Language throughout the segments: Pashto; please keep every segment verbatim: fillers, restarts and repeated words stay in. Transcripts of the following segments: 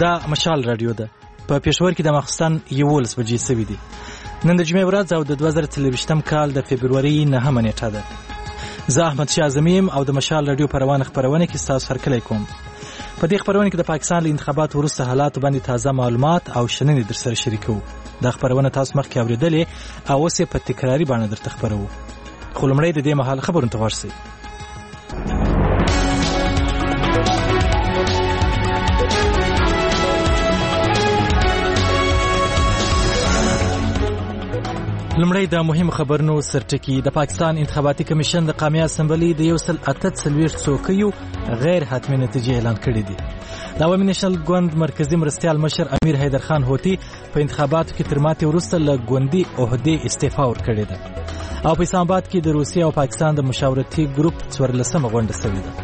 دا مشال رادیو ده. په پېښور کې د ماخستن یولس بجې سوي دي. نن د جمعې ورځ او د دوه زره څلوېښتم کال د فبروري نهمه نیټه ده. زه احمد شاه زمیم او د مشال رادیو په روانه خپرونه کې ستاسو هرکلی کوم. په دې خپرونه کې د پاکستان له انتخاباتو وروسته حالاتو باندې تازه معلومات او شننې درسره شریکوو. دا خپرونه تاسو مخکې اورېدلې او اوس یې په تکراري بڼه درته خپروو. خو لومړی د دې مهال خبرونو ته غوږ شئ. لومړی د مهمو خبرونو سرټکي. د پاکستان انتخاباتي کمیشن د قومي اسمبلۍ د یو سل اته څلوېښت څوکیو غیر حتمي نتیجې اعلان کړې دي. د عوامي نېشنل ګوند مرکزي مرستیال مشر امیر حیدرخان هوتي په انتخاباتو کې تر ماتې وروسته له ګوندي عهدې استعفا ورکړې ده او په اسلام آباد کې د روسیې او پاکستان د مشاورتي ګروپ څوارلسمه غونډه شوې ده.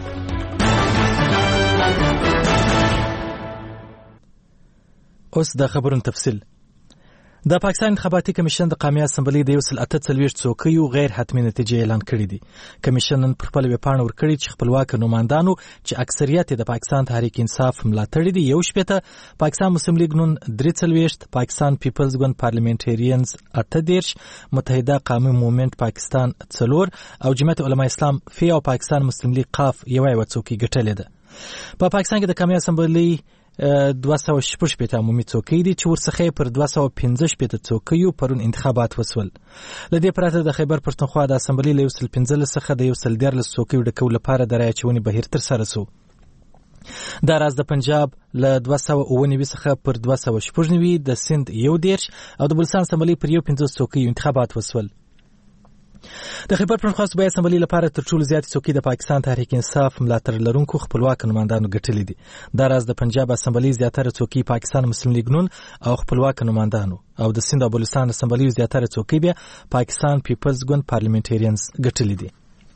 اوس د خبرونو تفصیل. د پاکستان انتخاباتي کمیشن د قومي اسمبلۍ د یو سل اته څلوېښت څوکیو غیر حتمي نتیجې اعلان کړې دي. کمیشن نن پر خپله ویبپاڼه ورکړې چې خپلواک نمایندانو چې اکثریت یې د پاکستان تحریک انصاف ملاتړي دي یو شپېته، پاکستان مسلم لیګ نون درې څلوېښت، پاکستان پیپلز ګوند پارلیمنټریانز اته دېرش، متحده قومي مومنټ پاکستان څلور او جمعیت علماء اسلام فی او پاکستان مسلم لیګ قاف یوه یوه څوکۍ ګټلې ده. په پاکستان کې د قومي اسمبلۍ دوه سوه شپږ شپېته عمومي څوکۍ دي چې ورڅخه پر دوه سوه پنځه شپېته څوکیو پرون انتخابات وسول. له دې پرته د خیبر پښتونخوا د اسمبلۍ له یو سل پنځلس څخه د یو سل دیارلس څوکیو ډکولو لپاره د رایې اچونې بهیر ترسره سو. دا راز د پنجاب له دوه سوه اووه نوي څخه پر دوه سوه شپږ نوي، د سند یو دېرش او د بلوچستان اسمبلۍ پر یو پنځوس څوکیو انتخابات وسول. د خیبر پښتونخوا صوبایي اسمبلۍ لپاره تر ټولو زیاتې څوکۍ د پاکستان تحریک انصاف ملاتړ لرونکو خپلواک نمایندانو ګټلې دي. دا راز د پنجاب اسمبلۍ زیاتره څوکۍ پاکستان مسلم لیګ نون او خپلواک نمایندانو او د سند او بلوچستان اسمبلۍ زیاتره څوکۍ بیا پاکستان پیپلز ګوند پارلیمنټریانز ګټلې دي.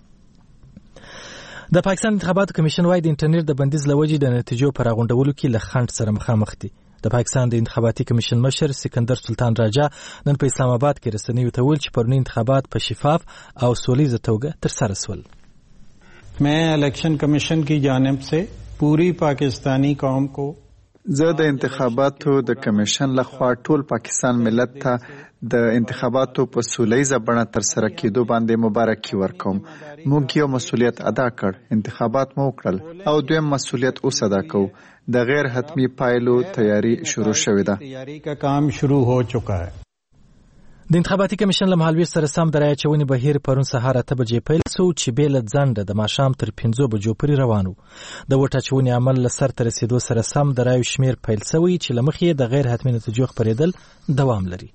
د پاکستان انتخاباتو کمیشن وايي د انټرنیټ د بندیز له وجې د نتیجو په راغونډولو کې له خنډ سره مخامخ دي. د پاکستان د انتخاباتي کمیشن مشر سکندر سلطان راجا نن په اسلام آباد کې رسنیو ته ویل چې پرونی انتخابات په شفاف او سولیزه توګه ترسره شول. मैं election commission की जानिब से पूरी पाकिस्तानी कौम को زه د انتخاباتو د کمیشن لخوا ټول پاکستان ملت ته د انتخاباتو په سولیزه بڼه ترسره کېدو باندې مبارکي ورکوم. موږ یو مسؤلیت ادا کړ، انتخابات مو وکړل او دویم مسؤلیت اوس ادا کوو. د غیر حتمی پایلو تیاری شروع شوې ده. تیاری کا کام شروع هو چکا ہے. د انتخاباتي کمیشن له مهالویش سره سم د رایې اچونې بهیر پرون سهار اته بجې پیل سو چې بې له ځنډه د ماښام تر پنځو بجو پورې روان و. د ووټ اچونې عمل له سرته رسېدو سره سم د رایو شمېر پیل سوی چې له مخې د غیر حتمي نتیجو خپرېدل دوام لري.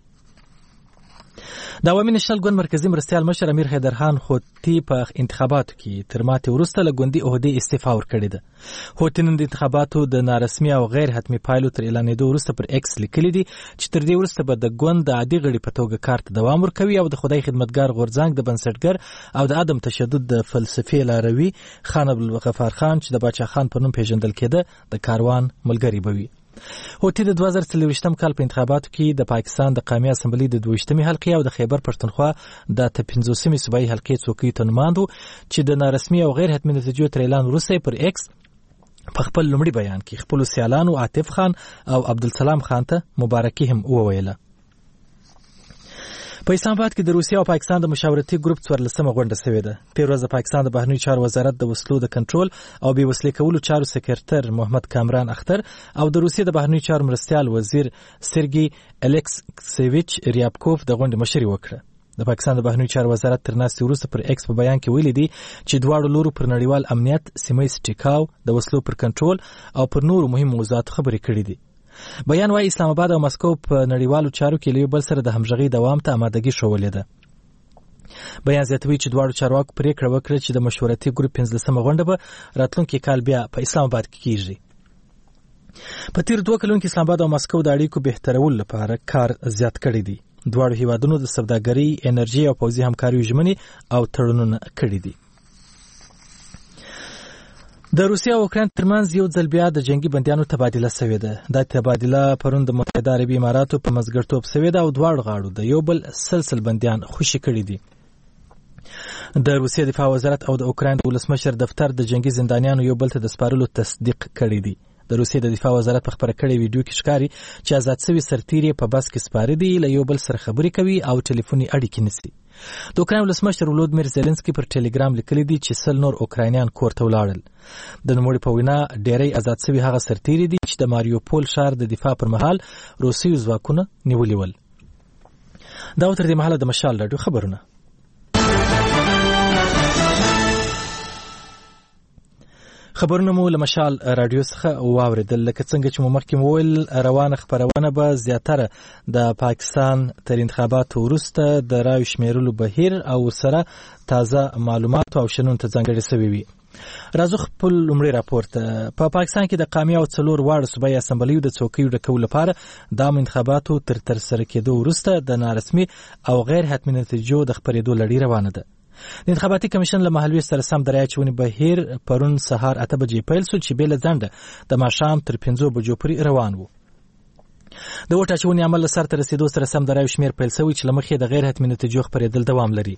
د عوامي نېشنل ګوند مرکزي مرستیال مشر امیر حیدرخان هوتي په انتخاباتو کې تر ماتې وروسته له ګوندي عهدې استعفا ورکړې ده. هوتي نن د انتخاباتو د نارسمي او غیر حتمي پایلو تر اعلانېدو وروسته پر ایکس لیکلي دي چې تر دې وروسته به د ګوند د عادي غړي په توګه کار ته دوام ورکوي او د خدای خدمتګار غورځنګ د بنسټګر او د عدم تشدد د فلسفې لاروي خان عبدالغفار خان چې د باچا خان په نوم پیژندل کېده د کاروان ملګری به وي. هوتي د دوه زره څلوېښتم کال په انتخاباتو کې د پاکستان د قومي اسمبلۍ د دویشتمې حلقې او د خیبر پښتونخوا د اته پنځوسمې صوبایي حلقې څوکیو ته نماند و چې د نارسمي او غیر حتمي نتیجو تر اعلان وروسته پر ایکس په خپل لومړي بیان کې خپلو سیالانو عاطف خان او عبدالسلام خان ته مبارکي هم وویله. په اسلام آباد کې د روسیې او پاکستان د مشاورتي ګروپ څوارلسمه غونډه شوې ده. تېر ورځ د پاکستان د بهرنیو چارو وزارت د وسلو د کنټرول او بې وسلې کولو چارو سکرټر محمد کامران اختر او د روسیې د بهرنیو چارو مرستیال وزیر سرګي الکسیویچ ریابکوف د غونډې مشري وکړه. د پاکستان د بهرنیو چارو وزارت تر ناستې وروسته پر ایکس په بیان کې ویلي دي چې دواړو لورو پر نړیوال امنیت، سیمه ییز ټیکاو، د وسلو پر کنټرول او پر نورو مهمو موضوعاتو خبرې کړې دي. بیان وايي اسلام آباد او مسکو په نړیوالو چارو کې له یو بل سره د همغږۍ دوام ته آمادګي ښولې ده. بیان زیاتوي چې دواړو چارواکو پریکړه وکړه چې د مشورتي ګروپ پنځلسمه غونډه به راتلونکي کال بیا په اسلام آباد کې کیږي. په تیر دوه کلونو کې اسلام آباد او مسکو د اړیکو بهترولو لپاره کار زیات کړی دی. دواړو هیوادونو د سوداګرۍ، انرژي او پوځي همکاریو ژمنې او تړونونه کړي دي. د روسیې او اوکراین ترمنځ یو ځل بیا د جنگي بندیانو تبادله شوې ده. دا تبادله پرون د متحده عربي اماراتو په مزګرتوب شوې ده او دواړو غاړو د یو بل سلسل بندیان خوشي کړي دي. د روسیې دفاع وزارت او د اوکراین د ولسمشر دفتر د جنگي زندانیانو یو بل ته د سپارلو تصدیق کړی دی. د روسیې د دفاع وزارت په خبره کړې ویډیو کې ښکاري چې آزاد شوي سرتیري په بس کې سپاره دي، له یو بل سره خبرې کوي او ټلیفوني اړیکې نیسي. د اوکراین ولسمشر ولودمیر زيلنسکي پر ټلګرام لیکلي دي چې سل نور اوکراینیان کور ته ولاړل. د نوموړي په وینا ډېری آزاد شوي هغه سرتیري دي چې د ماریوپول ښار د دفاع پر مهال روسي ځواکونه نیولي ول. دا تر دې مهاله د مشال راډیو خبرونه. خبرونه مو له مشال رادیو څخه واوریدل. لکه څنګه چې مو مخکې وویل، روانه خبرونه به زیاتره د پاکستان تر انتخاباتو وروسته د رایو شمیرلو بهیر او سره تازه معلومات او شنون ته ځانګړي شوي وي. راځو خپل لومړی راپور ته. په پاکستان کې د قامي او څلور واړه صوبایي اسمبلیو د څوکیو ډکولو لپاره د انتخاباتو تر ترسره کېدو وروسته د نارسمي او غیر حتمي نتیجو د خپرېدو لړۍ روانه ده. د انتخاباتي کمیشن له مهالوي سره سم د رایې اچونې بهیر پرون سهار اته بجې پیل شو چې بېله ځنډه د ماښام تر پنځو بجو پورې روان و. د ووټ اچونې عمل له سرته رسېدو سره سم د رایو شمېر پیل شوی چې له مخې د غیر حتمي نتیجو خپرېدل دوام لري.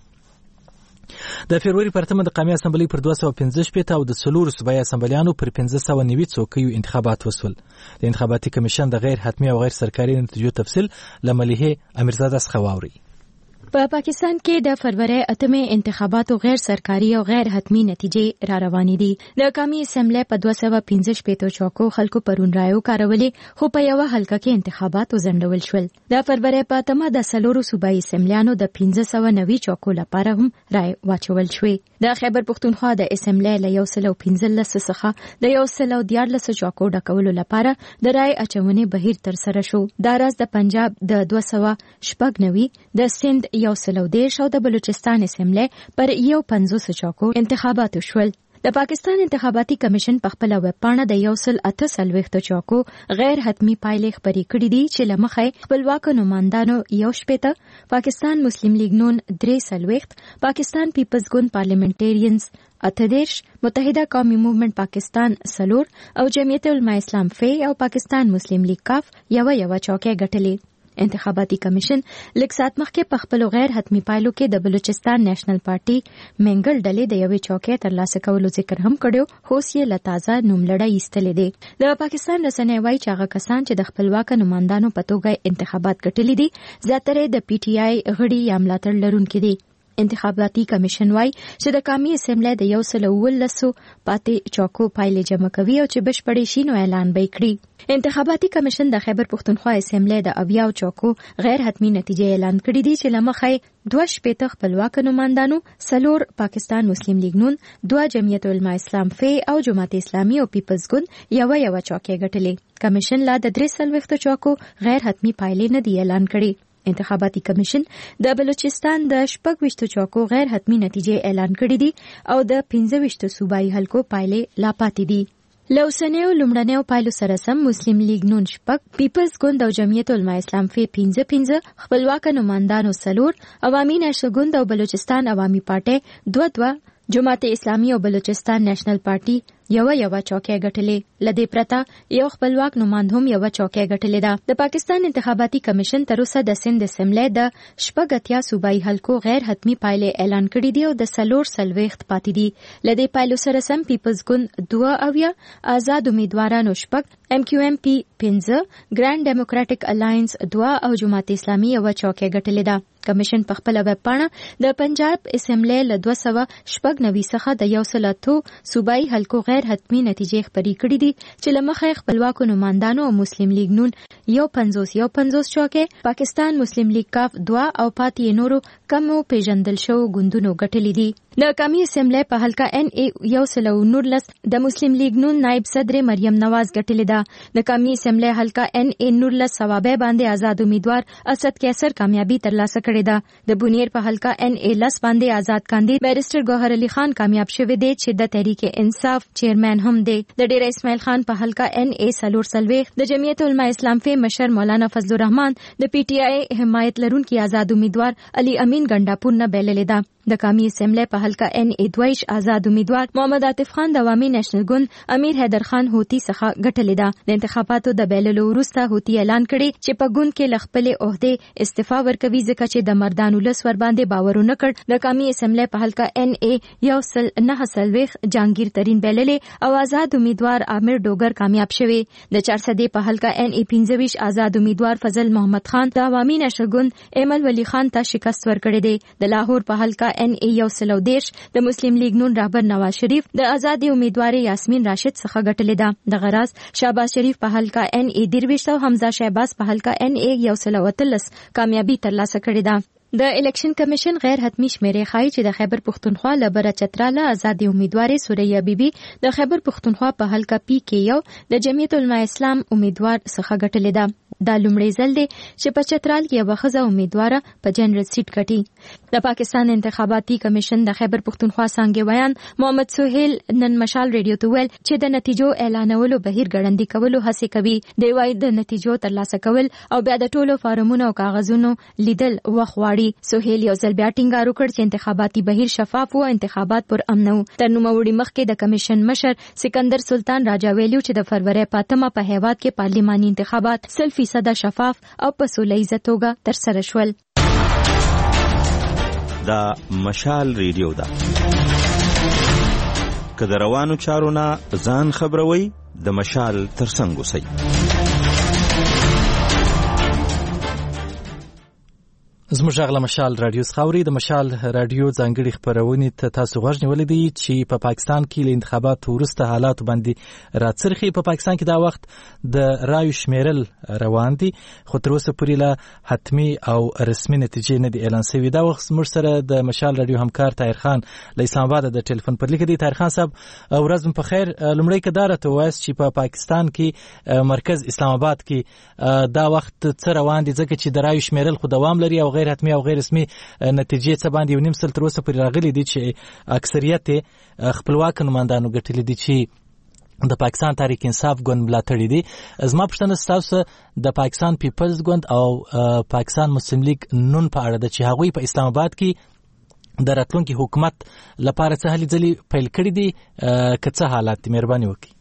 د فبروري پر اتمه د قامي اسمبلۍ پر دوه سوه پنځه شپېته او د څلورو صوبایي اسمبلیانو پر پنځه سوه نوي څوکیو انتخابات وسول. د انتخاباتي کمیشن د غیر حتمي او غیر سرکاري نتیجو تفصیل له ملیحې امیرزاده څخه واورئ. په پاکستان کې د فروری اتمې انتخاباتو غیر سرکاري او غیر حتمی نتیجې را روانې دي. د قومي اسمبلی په دوه سوه پنځه شپېته چوکو خلکو پرون رایو کارولې، خو په یوه حلقه کې انتخابات وځنډول شول. د فروری په اتمه د څلورو صوبایي اسمبلیانو د پنځه سوه نوي چوکو لپاره هم رای واچول شوې. د خیبر پښتونخوا د اسمبلی له یو سل او پنځلس څخه د یو سل او دیارلس چوکو ډکولو لپاره د رای اچونې بهیر ترسره شو. دا راز د پنجاب د دوه سوه شپږ نوي، د سند یو سل او دېرش او د بلوچستان اسمبلی پر یو پنځوس چوکو انتخابات وشول. د پاکستان انتخاباتي کمیشن په خپل ویب پاڼه د یو سل اته څلوېښت چوکو غیر حتمي پایلې خپرې کړې دي چې له مخې خپلواک نمایندانو یو شپېته، پاکستان مسلم لیگ نون درې څلوېښت، پاکستان پیپلز ګوند پارلیمنټریانز اته دېرش، متحده قومي موومنټ پاکستان څلور او جمعیت علماء اسلام فی او پاکستان مسلم لیگ کاف یوه یوه چوکۍ ګټلې. انتخاباتي کمیشن لږ ساعت مخکې په خپلو غیر حتمي پایلو کې د بلوچستان نیشنل پارټي منګل ډلې د یوې چوکۍ ترلاسه کولو ذکر هم کړی، خو یې له تازه نوملړۍ ایستلې دی. د پاکستان رسنۍ وایي چې هغه کسان چې د خپلواک نمایندانو په توګه انتخابات ګټلي دي زیاتره د پی ټي آی غړي یا ملاتړ لرونکي دي. انتخاباتي کمیشن وایي چې د قومي اسمبلی د یو سل اوولسو پاتې چوکو پایلې جمع کوي او چې بشپړې شي نو اعلان به یې کړي. انتخاباتي کمیشن د خیبر پښتونخوا اسمبلی د اویاو چوکو غیر حتمي نتیجې اعلان کړي دي چې له مخې دوه شپېته خپلواک نمایندانو، څلور پاکستان مسلم لیگ نون، دوه جمعیت علماء اسلام فی او جماعت اسلامي او پیپلز ګوند یوه یوه چوکۍ ګټلې. کمیشن لا د درې څلوېښتو چوکو غیر حتمي پایلې نه دي اعلان کړي. انتخاباتي کمیشن د بلوچستان د شپږ ویشتو چوکو غیر حتمي نتیجې اعلان کړي دي او د پنځه ویشتو صوبایي حلقو پایلې لا پاتې دي. له اوسنیو لومړنیو پایلو سره سم مسلم لیگ نون شپږ، پیپلز ګوند او جمعیت علماء اسلام فی پنځه پنځه، خپلواک نمایندانو څلور، عوامي نیشنل ګوند او بلوچستان عوامي پارټۍ دوه دوه، جماعت اسلامي او بلوچستان نیشنل پارټي یوه یوه چوکۍ ګټلې. له دې پرته یو خپلواک نماند هم یوه چوکۍ ګټلې ده. د پاکستان انتخاباتي کمیشن تر اوسه د سند اسمبلی د شپږ اتیا صوبایي حلقو غیر حتمي پایلې اعلان کړي دي او د څلور څلوېښت پاتې دي. له دې پایلو سره سم پیپلز ګوند دوه اویا، آزاد امیدوارانو شپږ، ایم کیو ایم پی پنځه، ګرانډ ډیموکراټک الاینس دوه او جماعت اسلامي یوه چوکۍ ګټلې ده. کمیشن په خپل ویب پاڼه د پنجاب اسمبلی له دوه سوه شپږ نوي څخه د یو سل اتو صوبایي حلقو غیر حتمي نتیجې خپرې کړي دي چې له مخې خپلواکو نمایندانو او مسلم لیگ نون یو پنځوس یو پنځوس چوکۍ، پاکستان مسلم لیگ کاف دوه او پاتې نورو کمو پیژندل شوو ګوندونو ګټلې دي. د قومي اسمبلی په حلقه ان ای یو سل او نولس د مسلم لیگ نون نائب صدر مریم نواز ګټلې ده. د قومي اسمبلی حلقه ان ای نولس ثوابه باندې آزاد امیدوار اسد کیسر کامیابی ترلاسه کړې ده. د بونیر په حلقه ان ای لس باندې آزاد کاندید بیرسټر ګوهر علي خان کامیاب شوی دی چې د تحریک انصاف چیرمن هم دی. د ډیر اسماعیل خان په حلقه ان ای څلور څلوېښت د جمعیت علماء اسلام فی مشر مولانا فضل الرحمن د پی ټی آی حمایت لرونکي آزاد امیدوار علي امین ګنډاپور نه بللې ده. د قومي اسمبلی په حلقه ان ای دویش آزاد امیدوار محمد عاطف خان د عوامي نېشنل ګوند امیر حیدر خان هوتی څخه ګټلې ده. د انتخاباتو د بیللو وروسته هوتی اعلان کړی چې په ګوند کې له خپلې عہدې استعفا ورکوي ځکه چې د مردان ولس ور باندې باور ونه کړ. د قومي اسمبلی په حلقه ان ای یو سل نه سلويخ جهانگیر ترين بیللې او آزاد امیدوار عامر ډوګر کامیاب شوی. د چارسدې په حلقه ان ای پنځه ویشت آزاد امیدوار فضل محمد خان د عوامي نېشنل ګوند ایمل ولی خان ته شکست ورکړی دی. د لاهور په حلقه ان ای یو سل دیش د مسلم لیگ نون رهبر نواز شریف د آزادي امیدوار یاسمین راشد څخه ګټلې ده. د غراس شهباز شریف په حلقه ان ای درویش او حمزه شهباز په حلقه ان ای یو سل وتلس کامیابی ترلاسه کړې ده. د الیکشن کمیشن غیر حتمی شمیرې ښایي چې د خیبر پښتونخوا له بره چتراله آزادي امیدوارې سوریه بیبي د خیبر پښتونخوا په حلقه پی کې یو د جمعیت العلماء اسلام امیدوار څخه ګټلې ده. دا لومړی ځل دی چې په چترال کې یوه ښځه امیدواره په جنرال سیټ ګټي. د پاکستان انتخاباتي کمیشن د خیبر پښتونخوا څانګې ویان محمد سهیل نن مشال ریډیو ته ویل چې د نتیجو اعلانولو بهیر ګړندي کولو هڅې کوي. دی وايي د نتیجو ترلاسه کول او بیا د ټولو فارمونو او کاغذونو لیدل وخت غواړي. سهیل یو ځل بیا ټینګار وکړ چې انتخاباتي بهیر شفاف او انتخابات پر امن وو. تر نوموړي مخکې د کمیشن مشر سکندر سلطان راجا ویلو چې د فروری په اتمه په هیواد کې پارلماني انتخابات سل فیصد شفاف او په سوله ییزه توګه ترسره شول. دا مشال ریډیو ده. که د روانو چارو نه ځان خبروي د مشال ترڅنګ اوسئ. زموږ غږ له مشال رادیو څخه اوري. د مشال رادیو ځانګړي خپرونې ته تاسو غوږ نیولی دی چې په پاکستان کې له انتخاباتو وروسته حالاتو باندې راڅرخي. په پاکستان کې دا وخت د رایو شمیرل روان دي خو تر اوسه پورې له حتمي او رسمي نتیجې نه دي اعلان شوي. دا وخت زموږ سره د مشال رادیو همکار طاهر خان له اسلام آباد د ټلیفون پر لیک دی. طاهر خان صاحب ورځ مو په خیر. لومړی که دا راته ووایاست چې په پاکستان کې مرکز اسلام آباد کې دا وخت څه روان دي ځکه چې د رایو شمیرل خو دوام لري او غیر حتمی او غیر رسمي نتیجې څه باندې یو نیم سل تر اوسه پورې راغلي دي چې اکثریت خپلواک نمایندانو ګټلي دي چې د پاکستان تحریک انصاف ګوند ملاتړي دي. زما پوښتنه ستاسو د پاکستان پیپلز ګوند او پاکستان مسلم لیگ نون په اړه ده چې هغوی په اسلام آباد کې د راتلونکي حکومت لپاره څه هلې ځلې پیل کړي دي که څه حالات دي؟ مهرباني وکړئ.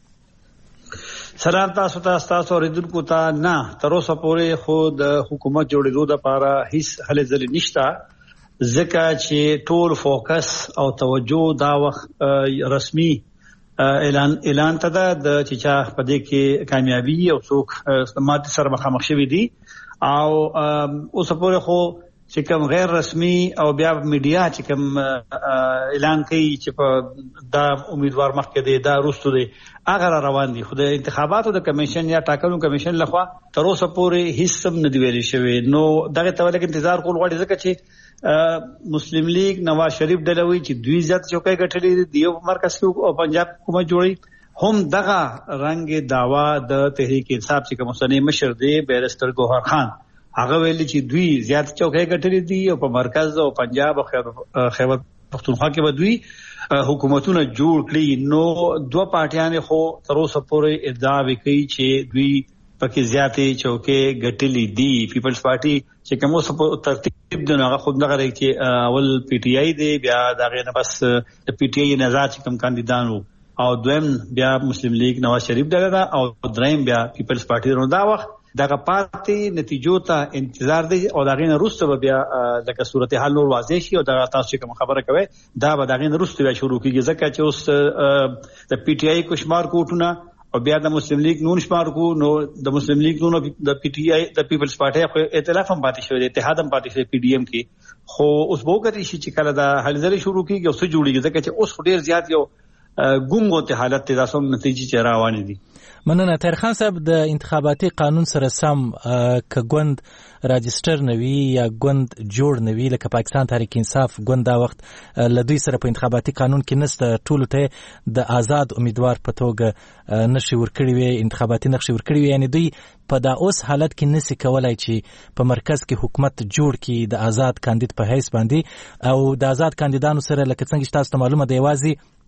سلام تاسو ته تاسو اوریدونکو ته. نه تر اوسه پورې خو د حکومت جوړېدو لپاره هیڅ هلې ځلې نشته ځکه چې ټول فوکس او توجه دا وخت رسمي اعلان اعلان ته ده د چې چا په دې کې کامیابی او څوک ماته سره مخامخ شوي دي او اوس پورې خو چې کوم غیر رسمي او بیا میډیا چې کوم اعلان کوي چې په دا امیدوار مخکې دی دا وروسته دی هغه روان دي. خو د انتخاباتو د کمیشن یا ټاکنو کمیشن لخوا تر اوسه پورې هیڅ هم نه دی ویل شوی. نو دغه ته ولکه انتظار کول غواړي ځکه چې مسلم لیگ نواز شریف ډلوي چې دوی ځات چوکۍ ګټلې دی یو مرکز کې او پنجاب حکومت جوړي هم دغه رنګ داوا د تحریک انصاف چې کوم سنې مشر دی بیرستر ګوهر خان هغه ویلي چې دوی زیات چوکۍ ګټلې دي او په مرکز او پنجاب او خیبر پښتونخوا کې به دوی حکومتونه جوړ کړي. نو دوه پارټیانې خو تر اوسه پورې ادعا وکړي چې دوی پکې زیاتې چوکۍ ګټلې دي. پیپلز پارټي چې کوم اوس ترتیب دی هغه خود دغه لري چې اول پی ټی آی دی بیا دغه نه بس د پی ټی آی نظر چې کوم کاندیدان وو او دویم بیا مسلم لیگ نواز شریف ډله ده او دریم بیا پیپلز پارټي. نو دا وخت دغه پارټي نتیجو ته انتظار دی او دغه نه وروسته بیا لکه صورتحال نور واضح شي او دغه تاسو کوم خبره کوي دا به دغه نه وروسته بیا شروع کیږي ځکه چې اوس د پی ټی آی کو شمار کوټونه او بیا د مسلم لیگ نون شمار کو. نو د مسلم لیگ نون د پی ټی آی د پیپلز پارټي خو ائتلاف هم پاتې شوی دی اتحاد هم پاتې شوی پی ډی ایم کې خو اوس به وګورئ چې کله دا حلزري شروع کیږي او څه جوړیږي ځکه چې اوس ډیر زیات یو ګونګو حالت ته تاسو نتیجې چې روانې دي. مننه. طاهر خان صاحب د انتخاباتي قانون سره سم که ګوند راجستر نوي یا ګوند جوړ نوي لکه پاکستان تحریک انصاف ګوند دا وخت له دوی سره په انتخاباتي قانون کې نسته ټولو ته د آزاد امیدوار په توګه نشي ورکړي وي انتخاباتي نقشې ورکړي وي یعنی دوی په دا اوس حالت کې نسي کولای چې په مرکز کې حکومت جوړ کړي د آزاد کاندید په حیث باندې او د آزاد کاندیدانو سره لکه څنګه چې تاسو ته معلومه دی یوازې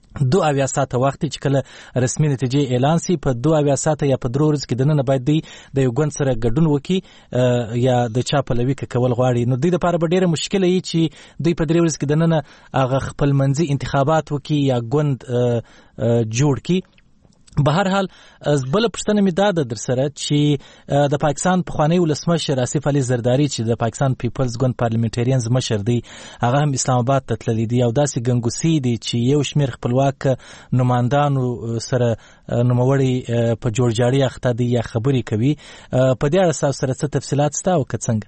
دو اویا ساعته وخت چې کله رسمي نتیجې اعلان سي په دو اویا ساعته یا په درو ورځې کې دننه باید دی د یو ګوند سره ګډون وکړي یا د چا پلوي کول غواړي، نو دوی دپاره به ډېره مشکله وي چې دوی په درې ورځې کې دننه هغه خپلمنځي انتخابات وکړي یا ګوند جوړ کړي. به هر حال بل پښتنه می داده در سره چې د پاکستان پخوانی ولسمشر آصف علي زرداری چې د پاکستان پیپلز ګوند پارلیمنټریانز مشر دی، هغه هم اسلام آباد ته تللی دی او داسې ګنګوسي دی چې یو شمیر خپلواک نمائندانو سره نوموړي په جوړجاړي اخته دی یا خبرې کوي. په دې اړه تاسو سره څه تفصیلات شته او که څنګه؟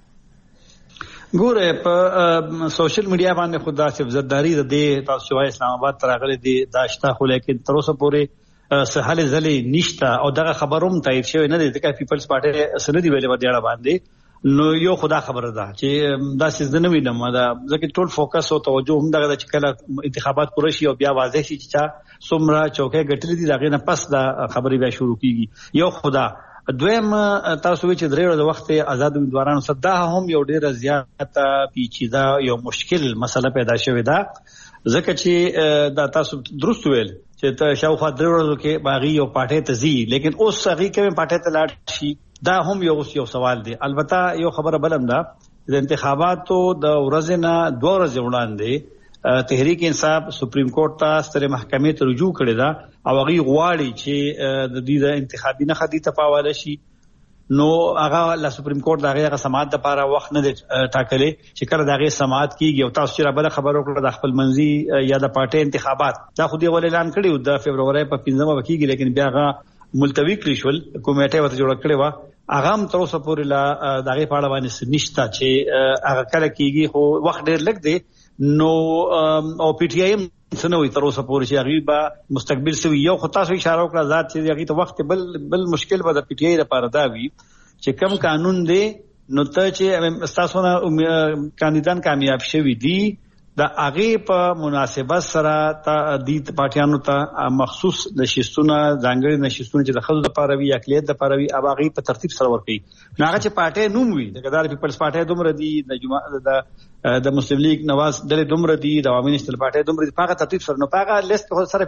ګوره په سوشل میډیا باندې خود آصف زرداری د دې تاسو چې اسلام آباد ته راغلي دی دا شته، خو لیکن تر اوسه پورې سهاله ځلې نشته او دغه خبروم تایید شوی نه دی ځکه پیپلز پارټي سره دی ویلې په دې اړه باندې. نو یو خدا خبره ده چې دا سیزن نه وینم دا ځکه ټول فوکس او توجه هم دغه چې کله انتخابات پوره شي او بیا واضح شي چې څومره چوکۍ ګټلې دي دغه نه پس دا خبرې بیا شروع کیږي. یو خدا دویم تاسو چې درې ورځې وخت آزاد امیدوارانو صدا هم یو ډېر زیاته پیچیده یو مشکل مسله پیدا شوې ده ځکه چې دا تاسو درست ویل چې ته شاوخوا درې ورځو کې باغی یو پټه ته زی، لیکن اوس هغه کې پټه ته لاړ شي دا هم یو یو سوال دی. البته یو خبره بلم ده د انتخاباتو د ورځې نه دوه ورځې وړاندې تحریک انصاف سپریم کورټ ته ستره محکمې ته رجوع کړې ده او هغه غواړي چې د دې د انتخابي نه خدي تپاواله شي. نو هغه ل سپریم کورټ دغه هغه سماعت لپاره وخت نه ټاکلې چې کله دغه سماعت کیږي او تاسو چې را بل خبر وکړه د خپل منځي یا د پارټي انتخابات دا خو دې ول اعلان کړیو د فبرवरी په پنځمه کېږي، لیکن بیا هغه ملتوي کړی شول کمیټه ورته جوړ کړې و هغه هم تر اوسه پورې لا دغه په اړه باندې نشته چې هغه کله کیږي، خو وخت ډېر لګ دی. نو او پی ټی آی سنوي تر اوسه پورې چې هغه به مستقبل سوي یو خطا سو اشاره وکړه ذات چې هغه ته وخت بل بل مشکل به د پی ټی آی لپاره دا وي چې کم قانون دی نو ته چې تاسو نه کاندیدان کامیاب شوي دي د هغه په مناسبت سره د دې پارټیانو ته مخصوص نشستونه ځانګړي نشستونه چې د خلکو لپاره وي اقلیت لپاره وي هغه په ترتیب سره ورکړي. نو هغه چې پارټي نوم وي د ګدار پیپلز پارټي دومره دي د جماعت د د مسلم لیگ نواز دلې دومره دي د عوامي نشتل پارټي دومره دي په ترتیب سره نو په هغه لیست سره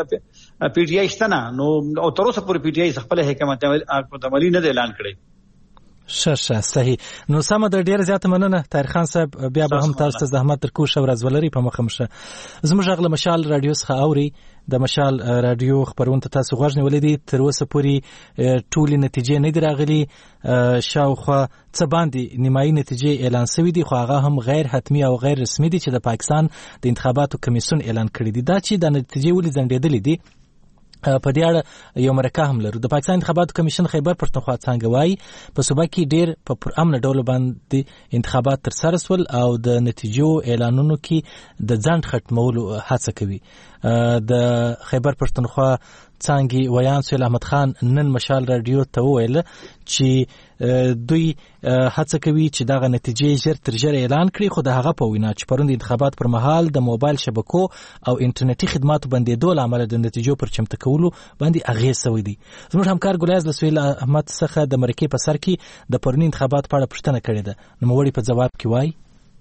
پی ټی آی شته نو او تر اوسه پورې پی ټی آی خپل حکومت عملی نه اعلان کړی. شه شه صحیح. نو سمه د ډیر زیات مننه طاهر خان صاحب، بیا به هم تاسو ته زحمت تر کوشه ورځ ولري په مخه مشه. زموږ غل مشال رادیو څخه اوري د مشال رادیو خبرونه تاسو غوښنه ولیدي تر اوسه پورې ټولې نتیجې نه دی راغلي، شاوخوا څه باندې نیمایي نتیجې اعلان شوې دي خو هغه هم غیر حتمی او غیر رسمي دي چې د پاکستان د انتخاباتو کمیسیون اعلان کړی دي. دا چې د نتیجې ولې ځنډېدلې دي په دې اړه یو مرکه هم لرو. د پاکستان انتخاباتو کمیشن خیبر پښتونخوا څنګه وایي په صوبه کې ډیر په پرامن ډول باندې انتخابات تر سره سول او د نتیجو اعلانونو کې د ځنډ ختمولو هڅه کوي. د خیبر پښتونخوا څنګه ویان سهیل احمد خان نن مشال رادیو ته وویل چې دوی هڅه کوي چې دغه نتیجې ژر تر ژره اعلان کړي، خو د هغه په وینا چې پروند انتخابات پر مهال د موبایل شبکو او انټرنیټي خدماتو بندېدو له امله د نتیجو پر چمتو کولو باندې اغېز شوی دی. زموږ همکار ګلیاز د سهیل احمد څخه د مرکې په سر کې د پرونی انتخابات په اړه پوښتنه کړې ده. نوموړي په جواب کې وایي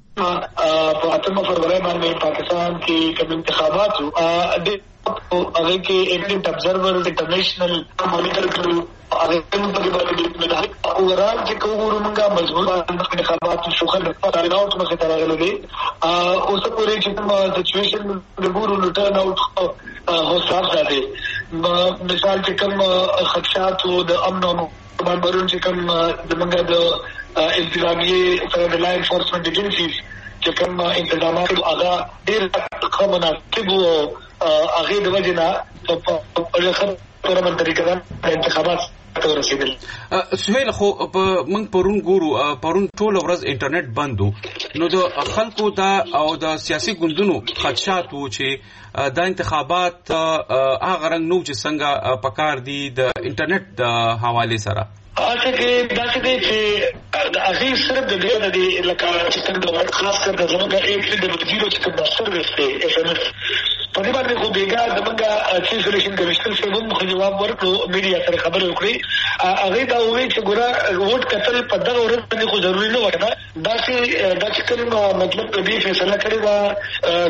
په اتمه فروری باندې پاکستان کې کوم انتخابات وو هغه کې ایونت ابزرور انټرنیشنل مانیټر کړو هغه هم په دې باندې د اورال چې کومو موږ مضبوط انتخابات شو خلک په اړه نو څه تر راغلي دي او څه پورې چې کوم سچويشن د ګورو ټرن اوټ هو صاحب دی مثال چې کوم خدشات او د امن او باندې چې کوم د موږ د انتظامیه سره د لا انفورسمنت ایجنسیز چې کوم انتظامات هغه ډېر ښه مناسب او هغه د وجنه په خبره من طریقه انتخابات ورسېدل. سهیل خو موږ پرون ګورو پرون ټول ورځ انټرنیټ بندو نو د خلکو دا او د سیاسي ګوندونو خدشات وو چې دا انتخابات هغه رنګ نو چې څنګه پکار دي د انټرنیټ د حواله سره اته کې دا چې د هغه صرف د دې د لکه چې څنګه د خاص کر د زموږه ایک د وزیرو چې د سرویس ته اس ام اس په دې باندې خو بیګا د موږ چیف الیکشن کمیشنر څخه هم جواب ورکړو میډیا سره خبرې وکړي هغه دا وایي چې ګوره ووټ کتل په دغه ورځ باندې خو ضروري نه وای دا چې دا چې کوم مطلب دې فیصله کړی دا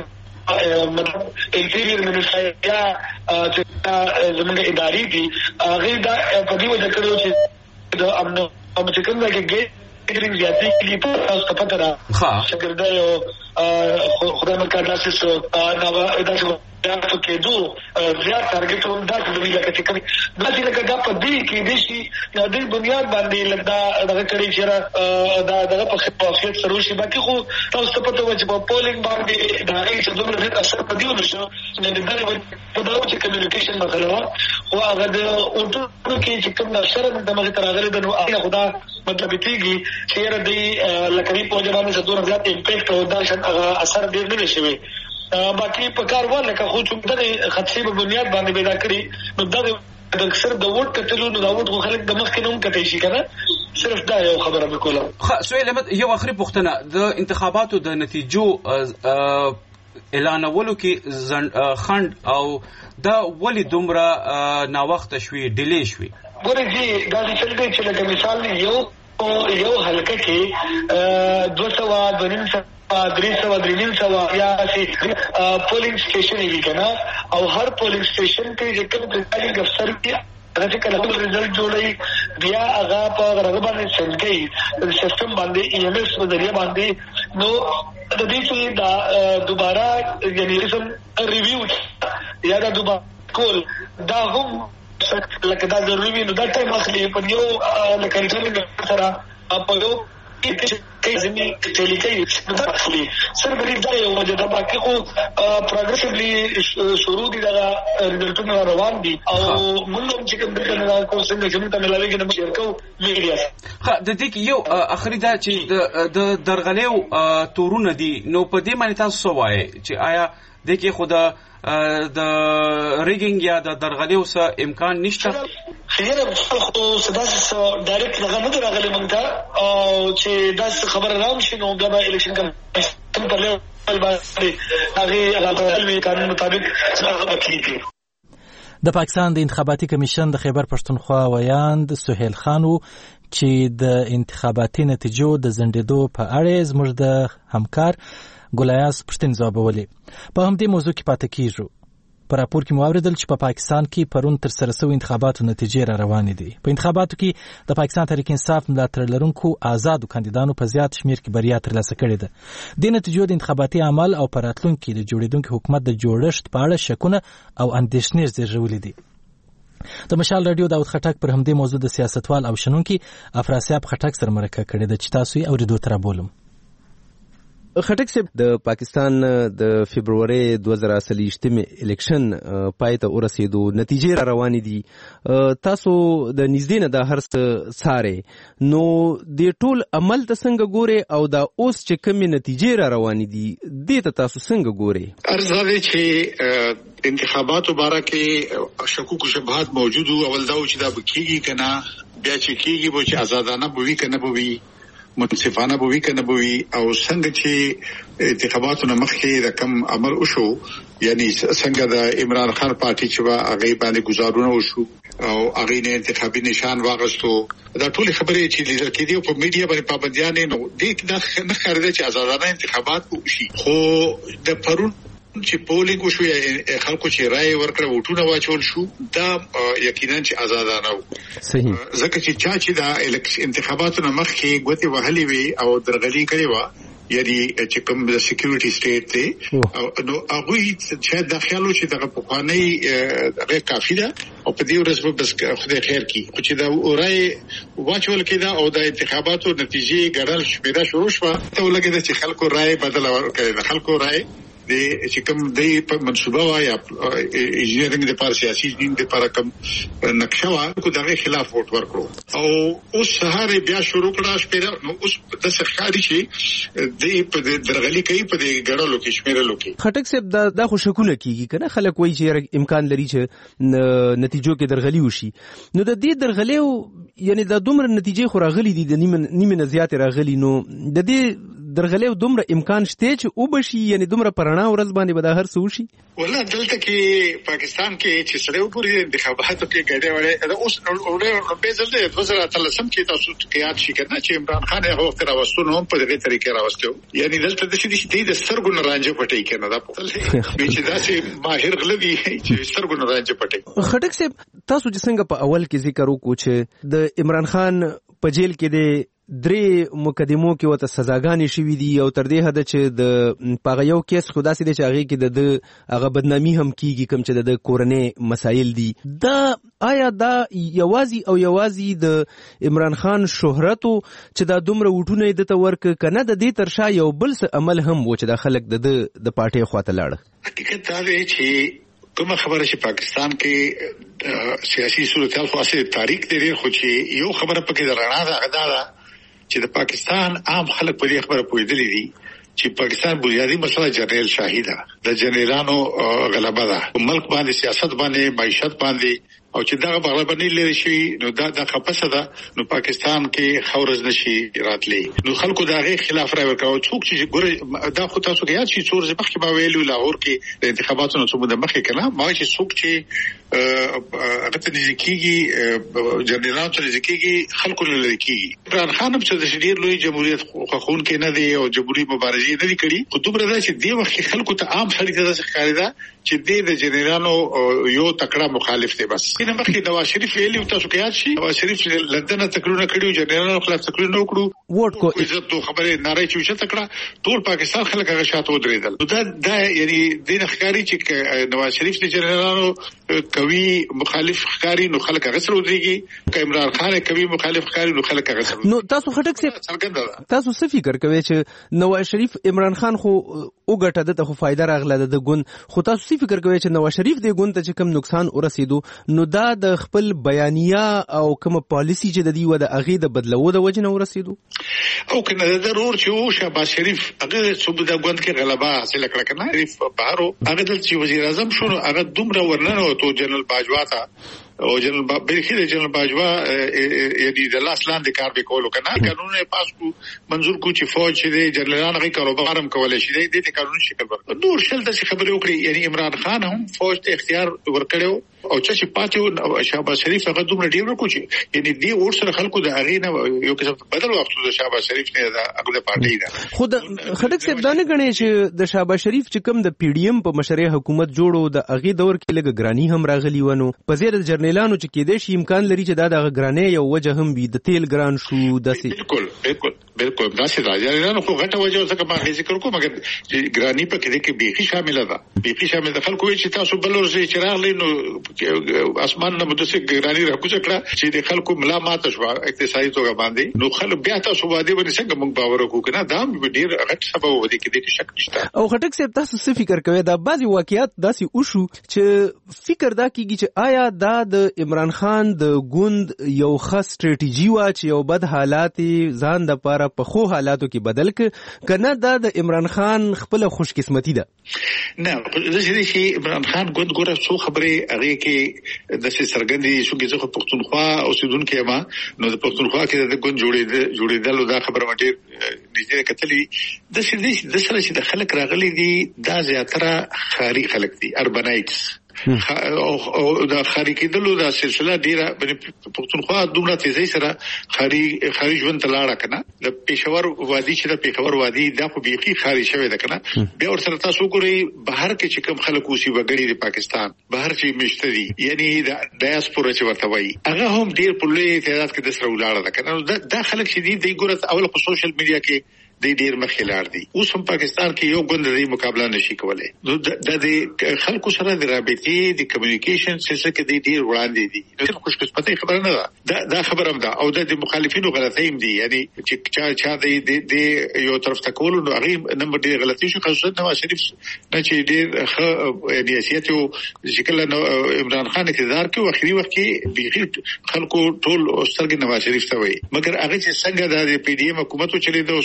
مطلب انټیریئر منسټر یا چې زموږ ادارې دي هغه دا په دې وجه کړو چې د امن او چې کوم ځای کې ګیرینګ زیاتې کې په تاسو ته پته را شګردای او خدای مکه داسې نو داسې تاسو کې دوه زیات ټارګټ هم دا کوي لکه چې کوي دا چې لکه دا په دې کې د شي د دې بنیاد باندې لږه دغه کړی چې دا دغه په خپل سره شي باقي خو تاسو ته پته و چې په پولینګ باندې دا هیڅ دومره ډېر اثر پدې ونشو چې د دې په دغه چې کمیونیکیشن مسله او هغه د اونټو کې چې کوم نشر د مغه تراغله د نو هغه خدا مطلب دیږي چې دې لکه په ځوانانو سره دوه زیات امپیکټ او دا هغه اثر ډېر نه شي باقي په کار ونه که خو چې د خدشي په بنیاد باندې پیدا کړی نو دا د اکثر د ووټ کتلو نو دا ووټ خو خلک د مخکې نوم کتای شي کنه صرف دا یو خبره وکوله. خو سویل احمد یو اخري پوښتنه د انتخاباتو د نتیجو اعلانولو کې خند او دا ولی دومره ناوخته شوي ډیلی شوي ګورې جی دا چې چې لکه مثال یو یو حلقه کې دوه سوه دوه نیم سوه درې سوه درې نیم سوه یا چې پولینګ سټیشن وي کنه او هر پولینګ سټیشن کې چې کوم پریزایډینګ افسر کې هغه چې کله خپل رزلټ جوړوي بیا هغه په هغه باندې سند کوي د سیستم باندې ای ایم ایس په ذریعہ باندې نو د دې چې دا دوباره یعنی رسم ریویو یا دا دوباره کول دا هم لکه دا ضروري وي نو دا ټایم اخلي په یو لکه انټرنیټ سره په یو کې زمي ټیلی کوي نو دا اخلي سره بری دا یو وجه دا باقي خو پروګریسیولی شروع دي دا رزلټونه روان دي او موږ هم چې کوم د کو څنګه چې موږ ملاوي کې نو شیر کو میډیا ها د دې یو اخري دا چې د درغلیو تورونه دي نو په دې باندې تاسو وایي چې آیا د کې خدا د ریګینګ یا د درغلیو سره امکان نشته خیره خو سداسه ډایرکټ هغه نه راغلی مونږ ته او چې دا خبره راو شي نو د الیکشن کمیشن په لور باندې هغه هغه قانون مطابق هغه کیږي. د پاکستان د انتخاباتي کمیشن د خیبر پښتونخوا ویاند سهیل خان چې د انتخاباتي نتیجو د زندېدو په اړه زموږ د همکار ګولیاس پښتون ځوابولې په همدې موضوع کې پاتې کیږو. په راپور کې موریدل چې په پاکستان کې پرون تر سره شوی انتخاباتو نتیجې را روانې دي. په انتخاباتو کې د پاکستان تحریک انصاف ملاتړ لرونکو آزادو کاندیدانو په زیات شمیر کې بریا ترلاسه کړې ده. د نتیجو د انتخاباتي عمل او په راتلونکي د جوړیدونکو حکومت د جوړښت په اړه شکونه او اندېښنې زیږولې دي. د مشال رادیو داود خټک پر همدې موضوع د سیاستوال او شنونکي افراسیاب خټک سره مرکه کړې ده چې تاسو یې اوریدو ته رابولم. خټک صاحب د پاکستان د فبرवरी دوه زره څلوېښت الیکشن پای ته ورسېدو نتیجې را روانې دي تاسو د نږدې نه د هر څه څارئ نو د ټول عمل ته څنګه ګورئ او دا اوس چې کومې نتیجې را روانې دي دې ته تاسو څنګه ګورئ؟ عرض دی چې انتخاباتو باره کې شکوک و شبهات موجود وو اول دا و چې دا به کېږي که نه بیا چې کېږي به چې ازادانه به وي که نه به وي منصفانه به وي که نه به وي او څنګه چې انتخاباتو نه مخکې د کم عمل وشو یعنی څنګه د عمران خان پارټي چې به هغې باندې ګزارونه وشو او هغې نه انتخابي نشان واغستو دا ټولې خبرې چې لیدل کېدې په میډیا باندې پابندیانې نو دې دا نه ښکارېده چې ازادانه انتخابات وشي خو د پرون چې پولینګ وشو یا خلکو چې رائے ورکړه ووټونه واچول شو دا یقینا چې آزادانه و صحیح ځکه چې چا چې دا انتخاباتو نه مخکې ګوتې وهلې وي او درغلي کړې وه یعنی چې کوم د سکیورټي سټیټ دی نو هغوی شاید دا خیال و چې دغه پخوانۍ هغه کافي ده او په دې ورځ به بس خدای خیر کړي خو چې دا رائے واچول کېده او د انتخاباتو نتیجې ګڼل شمېره شروع شوه ته ولګېده چې خلکو رائے بدله ورکړې ده خلکو رائے د چې کوم د منصوبه وا یا انجینرینګ د پاره سیاسي دین د پاره کوم نقشه وا کو دغه خلاف ووټ ورکړو او اوس سهار بیا شروع کړه شپږ نو اوس د سرکاري شي د په درغلي کوي په ګړلو کې شمیرلو کې خټک صاحب دا د خوشکونه کیږي کنه خلک وایي چې امکان لري چې نتیجو کې درغلي وشي نو د دې درغلیو یعنی د دومره نتیجې خو راغلي دي د نیمه نیمه زیات راغلي نو د دې درغلې دومره امکان شته چې او بشي یعنی دومره پرانا ورځ باندې به دا هر څه وشي؟ والله دلته کې پاکستان کې چې سره وګوري انتخاباتو کې ګډه وړه اوس اورې په ځل د دوه زره اتلسم کې تاسو کې یاد شي کنه چې عمران خان هغه وخت راوستو نو په دغه طریقې راوستو یعنی دلته د شې د سترګو رانجه پټي کنه دا په چې دا چې ماهر غلبي چې سترګو رانجه پټي. خټک صاحب تاسو چې څنګه په اول کې ذکر وکړو چې د عمران خان په جیل کې د درې مقدمو کې وته سزاګانې شوې دي او تر دې حد چې د پاغه یو کیس خدا سي د چاغي کې د هغه بدنامي هم کیږي کوم چې د کورنۍ مسایل دي. دا آیا دا یوازي او یوازي د عمران خان شهرتو چې دا دومره وټونه د تورک کنه د دې ترشا یو بل څه عمل هم و چې د خلک د د پارټي خواته لاړ؟ حقیقت دا دی چې کومه خبره چې پاکستان کې سیاسي صورتحال خو اساسي تاریخ دی خو چې یو خبره پکې د رڼا ده غدا ده چې د پاکستان عام خلک په دې خبره پوهېدلي دي چې پاکستان بنیادی مسله جنرال شاهي ده د جنرالانو غلبه ده ملک باندې سیاست باندې معیشت باندې او چې دا غلبه نه لري شي نو دا د خپسه ده نو پاکستان کې خورز نشي راتلی نو خلکو دا غي خلاف راوي ورکاو څوک چې ګوره دا خو تاسو کې یاد شي څور ځبخ کې ما ویلو لاهور کې د انتخاباتو نو څومره مخکې کله ما چې څوک چې هغه ته نزدیکيږي جنرالانو ته نزدیکيږي خلکو له نزدیکيږي عمران خان هم چې د شډیر لوی جمهوریت خوښون کې نه دی او جمهوریت مبارزه نه دی کړی خو دومره دا چې دی وخت خلکو ته عام خلک ته ښکاري دا چې د جنرالانو یو تکړه مخالف دی بس کنه مخکې نواز شریف ویلي تاسو کې یاد شي نواز شریف لندن تکرونه کړیو جنرالانو خلاف تکرونه وکړو ووټ کو عزت تو خبره ناره چې تکړه ټول پاکستان خلک هغه شاته ودرېدل دا دا یعنی د ښکاری چې نواز شریف د جنرالانو کوي مخالف ښکاری نو خلک هغه سره ودرېږي که عمران خان کوي مخالف ښکاری نو خلک هغه سره نو تاسو خټک سي تاسو څه فکر کوئ چې نواز شریف عمران خان خو وګټه دته خو فائدہ راغله د ګوند خو تاسو څه فکر کوئ چې نواز شریف د ګوند ته چې کم نقصان ورسېدو نو دا د خپل بیانیه او کوم پالیسی چې د دې و د اغه د بدلو د وجنه ورسېدو او کنه ضرور چې شهباز شریف هغه صوبه د ګوند کې غلبه حاصل کړه کنه شریف بهارو هغه د وزیر اعظم شو هغه دومره ورننه او تو جنرال باجوا تا او جنرال بلخی جنرال باجوا یعنی د لاس لاندې کار به کولو کنه قانون پاس کو منظور کو چې فوج چې جنرالان غي کاروبار هم کولای شي د دې قانون شکل ورکړي نور شل د خبرې وکړي یعنی عمران خان هم فوج ته اختیار ورکړو او چې پاتې شهباز شریف هغه دومره ډیر وکړي یعنی دی اور سره خلکو د اغه نه یو کس بدل وخت د شهباز شریف نه د هغه پارټي ده خود خټک صاحب دا نه غني چې د شهباز شریف چې کوم د پی ډی ایم په مشرۍ حکومت جوړو د اغه دور کې لګ ګرانی هم راغلی ونه په زیر جرنیلانو چې کېدې شي امکان لري چې دا د ګرانې یو وجه هم وي د تیل ګران شو داسې بالکل بالکل بالکل داسې راځي جرنیلانو خو غټه وجه څه ما ذکر کوم مګر ګرانی په کې کې بیخي شامل ده بیخي شامل ده خلکو چې تاسو بلور زی چراغ لینو اسمان نه مدسه ګرانی راکوځ کړه چې د خلکو ملامت شو اقتصادي توګه باندې نو خلک بیا تاسو باندې باندې څنګه موږ باور وکړو کنه دا ډیر غټ سبب ودی کې د شک نشته او خټک صاحب تاسو څه فکر کوئ دا بعضي واقعیات داسې وشو چې فکر دا کیږي چې آیا دا د عمران خان د ګوند یو خاص ستراتیژي وا چې یو بد حالات ځان د پاره په خو حالاتو کې بدل ک کنه دا د عمران خان خپل خوش قسمتي ده نه د شي عمران خان ګوند ګوره څو خبره هغه کې د سرګندي شو کې څه پښتونخوا اوسیدونکو ما نو د پښتونخوا کې د ګوند جوړې جوړېدل دا خبره مټي نږدې کتلې د سې د سره چې د خلک راغلي دي دا زیاتره خاري خلک دي اربنایټس او د خاري کېدلو د سلسله ډیره پښتونخوا دومره تیزی سره خاري خاري ژوند تلاړه کنه د پېښور وادي چې د پېښور وادي دا خو بيخي خاري شوی ده کنه بیا ور سره تاسو ګورئ بهر کې چې کوم خلک اوسي وګړي د پاکستان بهر چې مشتري یعنی د ډایسپورا چې ورته وایي هغه هم ډیر په لوی تعداد کې د سره ولاړه ده کنه دا خلک چې دی د ګورت اول په سوشل میډیا کې د ډیر مخکلار دي اوس هم پاکستان کې یو ګوند د مقابله نشي کولای نو د خلکو سره د رابطې د کمیونیکیشن سلسله کې د ډیر وړاندې دي نو خوش قسمتي خبره نه ده دا خبره هم ده او د مخالفینو غلطۍ هم دي یعنی چې چا چا د یو طرف ته کول نو هغه نمبر ډیر غلطي شو خاصه نواز شریف نه چې ډیر ښه ریاست او شکل عمران خان اقتدار کې اخري وخت کې بيخي خلکو ټول سترګې نواز شریف ته وایي مګر هغه چې څنګه د پی ډی ایم حکومت چلیدو څنګه چې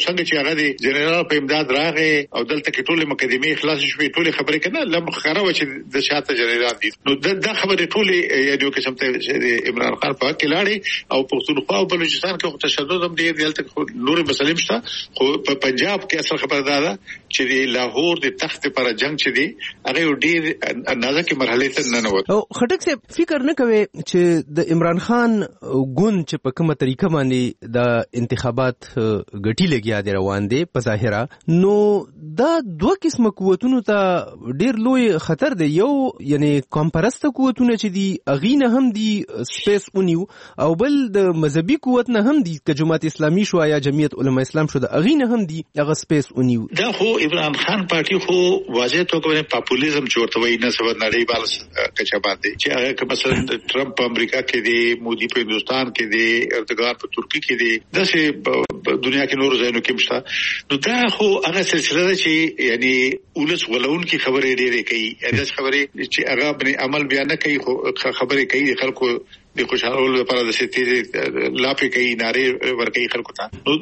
هغه د جنرال په امداد راغې او دلته کې ټول مقدمه خلاص شوې ټول خبرې کنه لم خره و چې د شاته جنرال دي نو دا خبرې ټول یو قسم ته عمران خان په کې لاړې او پښتونخوا او بلوچستان کې تشدد هم ډیر دلته نور مسلې شته خو په پنجاب کې اصل خبره ده چې د لاهور د تخت پر جنگ چې دی هغه ډیر اندازه کې مرحله ته نه نوت او خټک صاحب فکر نه کوي چې د عمران خان ګوند چې په کومه طریقه باندې د انتخابات غټي لګیا دی روان دي په ظاهره نو دا دوه قسمه قوتونو ته ډیر لوی خطر دی یو یعنی کمپرست قوتونه چې دی اغینه هم دی سپیس اونیو او بل د مذهبي قوت نه هم دی ک جماعت اسلامي شو یا جمعیت علما اسلام شو د اغینه هم دی هغه سپیس اونیو دا خو عمران خان پارټي خو واضح توګه پاپولیزم جوړته وای نه سبا نړۍ بال کچا باندې چې هغه مثلا ټرمپ په امریکا کې دی مودي په هندستان کې دی اردوغان په ترکی کې دی داسې دنیا کې نور ځایونو کې مشته نو دا خو هغه سلسله ده چې یعنی ولس ولون کې خبرې ډېرې کوي دا خبرې چې هغه باندې عمل بیان نه کوي خو خبرې کوي خلکو د خوشاله لپاره د ستې لاپې کوي ناره ورکوي خلکو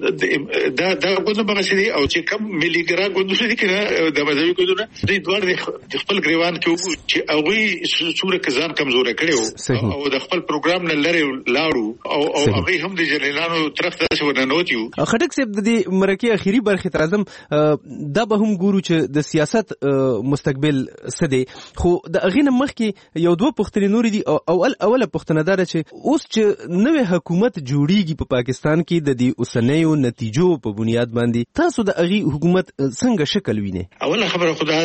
ته دا دا کومه بغسې دي او چې کم ملي ګرا ګوندونه دي کنه د مذهبي ګوندونه د دوړ د خپل ګریوان کې چې هغه صورت کزان کمزوري کړو او د خپل پروګرام نه لري لاړو او او هغه هم د جنرالانو طرف ته ونه نوتیو خټک صاحب د مرکه اخیری برخه تر اعظم دا به هم ګورو چې د سیاست مستقبل سده خو د اغینه مخ کې یو دوه پښتني نور دي او اول اوله پښتنه دار چې اوس چې نوې حکومت جوړیږي په پاکستان کې د دې اوسنیو نتیجو په بنیاد باندې تاسو د اغي حکومت څنګه شکل وینئ اوله خبره خدا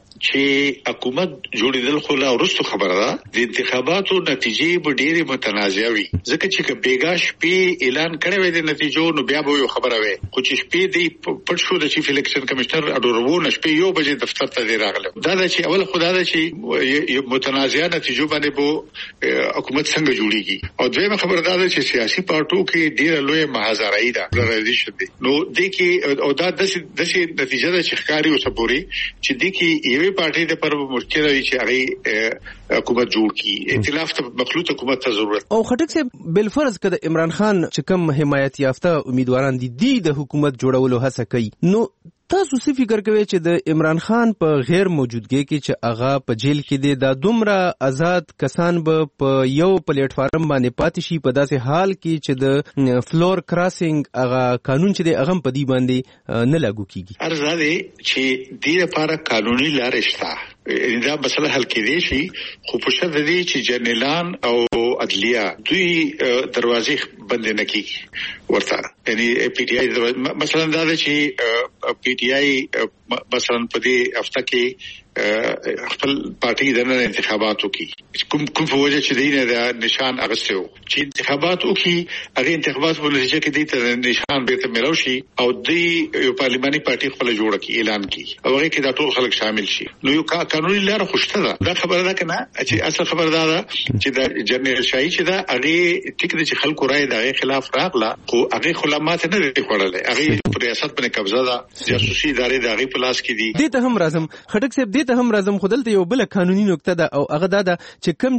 چې حکومت جوړیدل خو لا ورستو خبره ده د انتخاباتو نتیجې به ډېرې متنازعه وي ځکه چې بیګا شپې اعلان کړی وي د نتیجو نو بیا به یو خبره وي خو چې شپې دی پټ شو د چیف الیکشن کمشنر اډورو نشپې یو بجې دفتر ته دی راغله دا د چې اول خدای دا چې متنازعه نتیجو باندې به حکومت څنګه جوړیږي او دویمه خبره ده چې سیاسي پارټو کې ډېر لوی محاذرای ده پولرایزیشن دی نو د کې او دا د دې نتیجه ده چې ښکاری وسپوري چې د کې یو پارټي د پر مشکل وی چې هغه حکومت جوړ کی ائتلاف ته مخلوط حکومت ته ضرورت او خټک صاحب بل فرض کده عمران خان چې کوم حمایت یافته امیدواران دي د حکومت جوړولو هڅه کوي نو تاسو څه فکر کوئ چې د عمران خان په غیر موجودګۍ کې چې هغه په جیل کې دی دا دومره آزاد کسان به په یو پلیټ فارم باندې پاتې شي په داسې حال کې چې د فلور کراسینګ هغه قانون چې دی هغه په دې باندې نه لاګو کیږي ارزه دی چې دې لپاره قانوني لارې شته دا مسله حل کېدای شي خو په شرط دی چې جنرالان او عدلیه دوی دروازې بند نه کیږي ورته یعنی پی ټی آی مثلا دا چې پی ټی آی مثلا په دې هفته کې خپل پارټي د انتخاباتو کې کوم کوم په وجه چې دینه د نشان اغستو چې انتخاباتو کې هغه انتخابات په نتیجه کې د نشان بیرته ملو شي او د یو پارلماني پارټي خپل جوړه کی اعلان کی او هغه کې د ټول خلک شامل شي نو یو قانوني لار خوشته ده دا خبره ده کنه چې اصل خبره ده چې د جنرال شاهي چې دا هغه ټیک د خلکو رائے د خلاف راغله خو هغه خلامات نه لري خړلې هغه په ریاست باندې قبضه ده جاسوسي ادارې د هغه پلاس کې دي دې ته هم راځم خټک صاحب دې ته هم راځم خدلته یو بل قانوني نقطه ده او هغه دا چې کم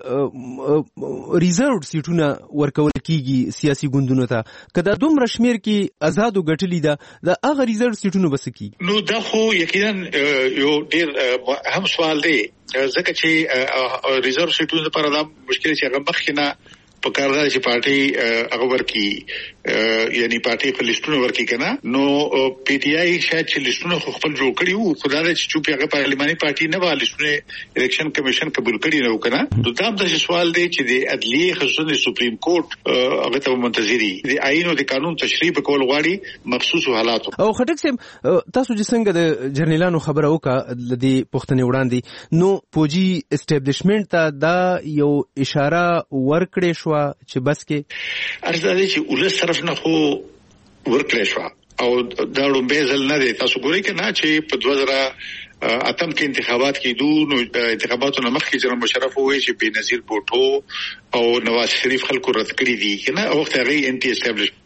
چې ریزرو سیټونه ورکول کیږي سیاسي ګوندونو ته کله دومره شمیر کې آزاد غټلی ده د هغه ریزرو سیټونو بس کی نو دا خو یقینا یو ډیر هم سوال دی ځکه چې ریزرو سیټونو لپاره دا مشکل چې هغه مخکنه په کار ده چې پارټي هغه ورکی یعنی پارټي په لیستونو ورکی کنه نو پی ټی آی شاید چې لیستونو خپل جوړ کړی وو خدای دې چې چوپی هغه پارلماني پارټي نه و لیستونه الیکشن کمیشن قبول کړی نه وکنه نو دا د سوال دی چې د عدلیه خصوصا د سپریم کورټ هغه ته منتظری د آئین او د قانون تشریح کول غواړي مخصوص حالات او خټک صاحب تاسو چې څنګه د جرنیلانو خبره وکړه د دې پښتنې وړاندې نو پوجي اسټابلیشمنت ته دا یو اشاره ورکړې شو چې بس کې ارزاده چې ولس طرف نه خو ورکړې شو او دا لومبه ځل نه دی تاسو ګورئ کنه چې په دوه زره اتم کې انتخابات کېدو نو انتخاباتو نه مخکې جنرال مشرف وایي چې بنظیر بوټو او نواز شریف خلکو رد کړی دي کنه او وخت هغه انټي اسټابلیش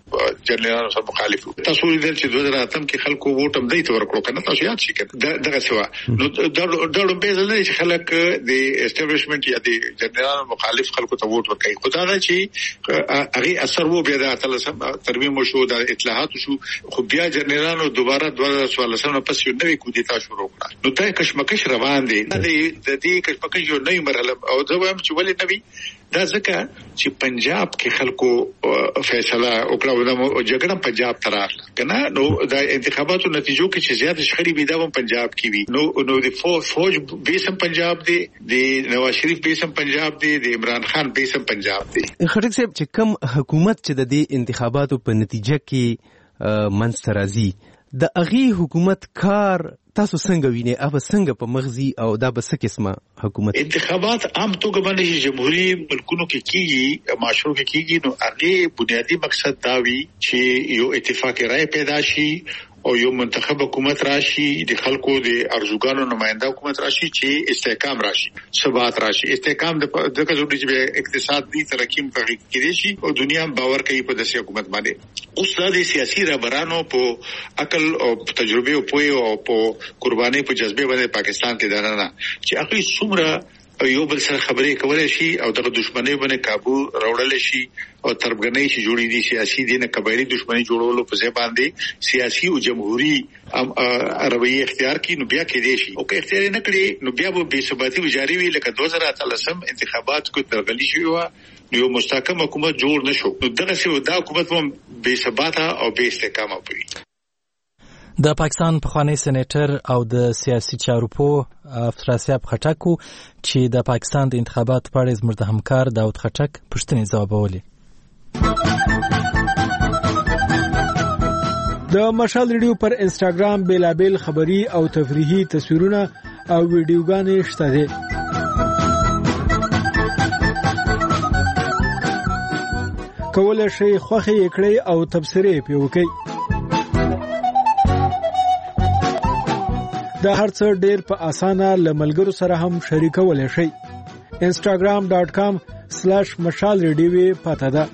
جنرالانو سره مخالف تاسو لیدل چې دوه زره اتم کې خلکو ووټ هم دی ته ورکړو کنه تاسو یاد شي کنه دغه سوا نو دا د به ځل چې خلک د اسټابلیشمنت یا د جنرالانو مخالف خلکو ته ووټ ورکړي خدای دا چې هغه اثر وو بیا د اتلسم ترمیم شو د اطلاعات شو خو بیا جنرالانو دوباره دوه زره څوارلسم نه پس یو نوې کودتا شروع کړه نو دا کشمکش روان دي د دې کشمکش یو نوې مرحله او زه وایم چې ولې نوې دا ځکه چې پنجاب کې خلکو فیصله وکړه او جګړه پنجاب ته راغله کنه نو د انتخاباتو نتیجو کې چې زیات شخړې بي دا پنجاب کې وي نو نو د فوج بیسم پنجاب دی د نواز شریف بیسم پنجاب دی د عمران خان بیسم پنجاب دی خټک صاحب چې کوم حکومت چې د دې انتخاباتو په نتیجه کې منځ راځي د اغي حکومت کار تاسو څنګه وینئ اوب څنګه په مغزي او دا به څه قسمه حکومت انتخابات عام توګه باندې جمهوریت ملکونو کې کیږي معاشرو کې کیږي نو هغه بنیادی مقصد دا وی چې یو اتفاق رائے پیدا شي او یو منتخب حکومت راشي د خلکو د ارزوګانو نماینده حکومت راشي چې استحکام راشي ثبات راشي استحکام د دغه ضروري چې اقتصادي ترقی په کې شي او دنیا باور کوي په داسې حکومت باندې اوس د سیاسي رهبرانو په عقل او تجربه او په او په قرباني په جذبه باندې پاکستان کې دانه چې هغه څومره یو بل سره خبرې کولای شي او دغه دښمنۍ باندې काबू راوړل شي او تربګنۍ چې جوړې دي سیاسي دي نه قبایلی دښمنۍ جوړولو په ځای باندې سیاسي او جمهوریت رویه اختیار کړي نو بیا کې دي شي او که اختیار نه کړي نو بیا به بې ثباتي وجاري وي لکه دوه زره اتلسم انتخابات کو درغلي شو نو یو مستحکم حکومت جوړ نشو نو دغه څه دا حکومت هم بې ثباته او بې استحکامه وي د پاکستان پخوانی سېنیټر او د سیاسي چارو په افسراسیاب خټک چې د پاکستان د انتخاباتو په اړه زموږ د همکار داود خټک پوښتنې ځوابولې. د مشال ریډیو پر انسټاګرام بیلابل خبری او تفریحي تصویرونه او ویډیوګانې شته دي. کولای شئ خوښي کړئ او تبصرې پې وکړئ. دا هر څه ډېر په اسانه له ملګرو سره هم شریکولی شئ. انسټاګرام ډاټ کام سلیش مشال ریډیو پته ده.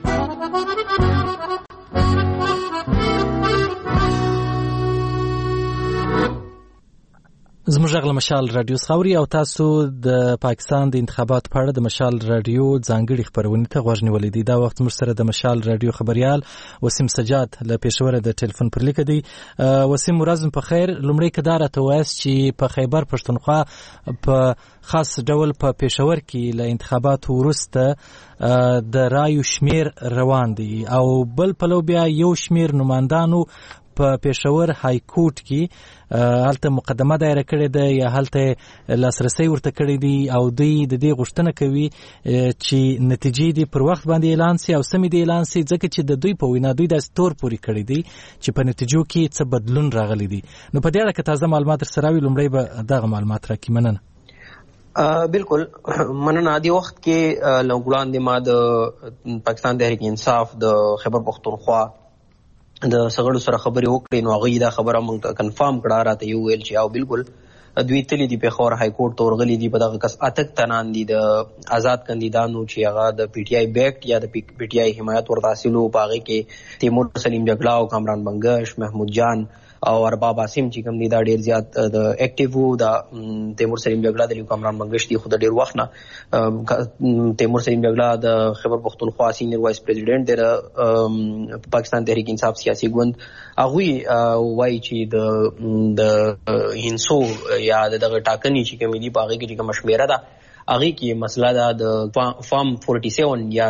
زموږ غږ له مشال رادیو څخه اوري او تاسو د پاکستان د انتخاباتو په اړه د مشال رادیو ځانګړي خبرونه ته غوږ نیولې دي. دا وخت موږ سره د مشال رادیو خبريال وسیم سجاد له پېښور د ټلیفون پر لیک دی. وسیم ورځم په خیر. لومړی کدار ته واس چې په خیبر پښتونخوا په خاص ډول په پېښور کې له انتخاباتو وروسته د رایو شمیر روان دي او بل پلو بیا یو شمیر نمائندانو په پېښور های کورټ کې هلته مقدمه دایره کړې ده یا هلته لاسرسي ورته کړی دی او دوی د دې غوښتنه کوي چې نتیجې دې پر وخت باندې اعلان سي او سمې دې اعلان سي ځکه چې د دوی په وینا دوی د ستور پوری کړی دی چې په نتیجو کې څه بدلون راغلی دی. نو په دې اړه که تازه معلومات سره وي لومړی به دغه معلومات راکړي. مننه. بالکل مننه. دی وخت کې لوګړاندې ما د پاکستان تحریک انصاف د خیبر پختونخوا د سغړو سره خبرې وکړې نو هغه دا خبره مونږ ته کنفرم کړه راته یو ویل چې او بالکل دوی تللی دی په خور های کورټ ته ورغلي دي په دغه کس اتک تنان دي د آزاد کاندیدانو چې هغه د پی ټی آی بیکټ یا د پی ټی آی حمایت ورته حاصلو پاغه کې تیمور سلیم جګړه او کامران بنگش محمود جان او ارباب عاصم چې کوم دي دا ډیر زیات د اکټیو دا تیمور سلیم جګړه د کامران بنگش دی خو د ډیر وخت نه تیمور سلیم جګړه د خیبر پختونخوا سینیئر وایس پریزیډنټ د پاکستان تحریک انصاف سیاسي ګوند هغه وایي چې د د هینسو یا دغه ټاکنې چې کوم دي باغې کې کوم شمیره ده هغه کې مسله ده د فارم سورتي سیون یا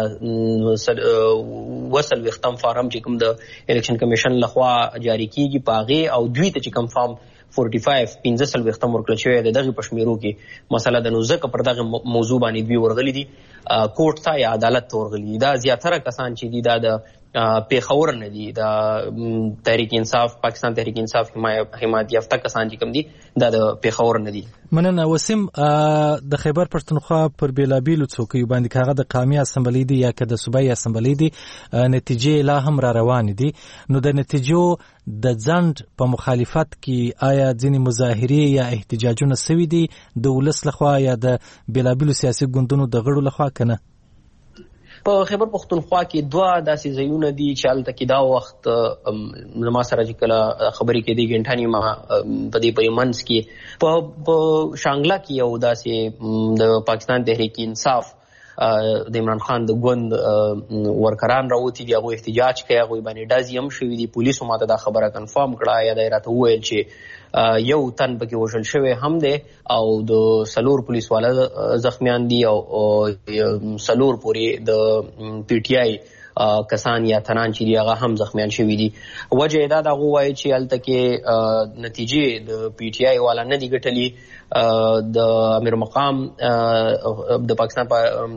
وصل وختم فارم چې کوم د الیکشن کمیشن لخوا جاری کیږي باغې او دوی ته چې کوم فارم فورټي فایو پنځه سل وختم ورکړل شوی د دغه پښمیرو کې مسله د نو ځکه پر دغه موضوع باندې دوی ورغلي دي کورټ ته یا عدالت ته ورغلي دا زیاتره کسان چې دي دا د پیښور نه دي دا تحریک انصاف پاکستان تحریک انصاف حمایت یافته کسان چې کوم دي دا د پیښور نه دي. مننه. وسیم د خیبر پښتونخوا پر بیلابیلو څوکیو باندې کاغه د قومي اسمبلی دی یا که د صوبایي اسمبلی دی نتیجې لا هم را روان دي نو د نتیجو د ځند په مخالفت کې آیا ځینې مظاهرې یا احتجاجونه سوي دي د ولس لخوا یا د بیلابیلو سیاسي ګوندونو د غړو لخوا کنه؟ په خیبر پختونخوا کې دوه داسې ځایونه دي چې هلته کې دا وخت زما سره چې کله خبرې کېدې ګنټه نیمه په دې په منځ کې په شانګله کې یو داسې د پاکستان تحریک انصاف د عمران خان د ګوند ورکران راوتی دي، هغوی احتجاج کوي، هغوی باندې ډزې هم شوي دي. پولیسو ماته دا خبره کنفارم کړه یا دا یې راته وویل چې یو تن پکې وژل شوی هم دی او د څلور پولیس والا زخمیان دي او څلور پورې د پی ټي آی کسان یا تنان چې دي هغه هم زخمیان شوي دي. وجه یې دا د هغو وایي چې هلته کې نتیجې د پی ټي آی والا نه دي ګټلي، د امیر مقام د پاکستان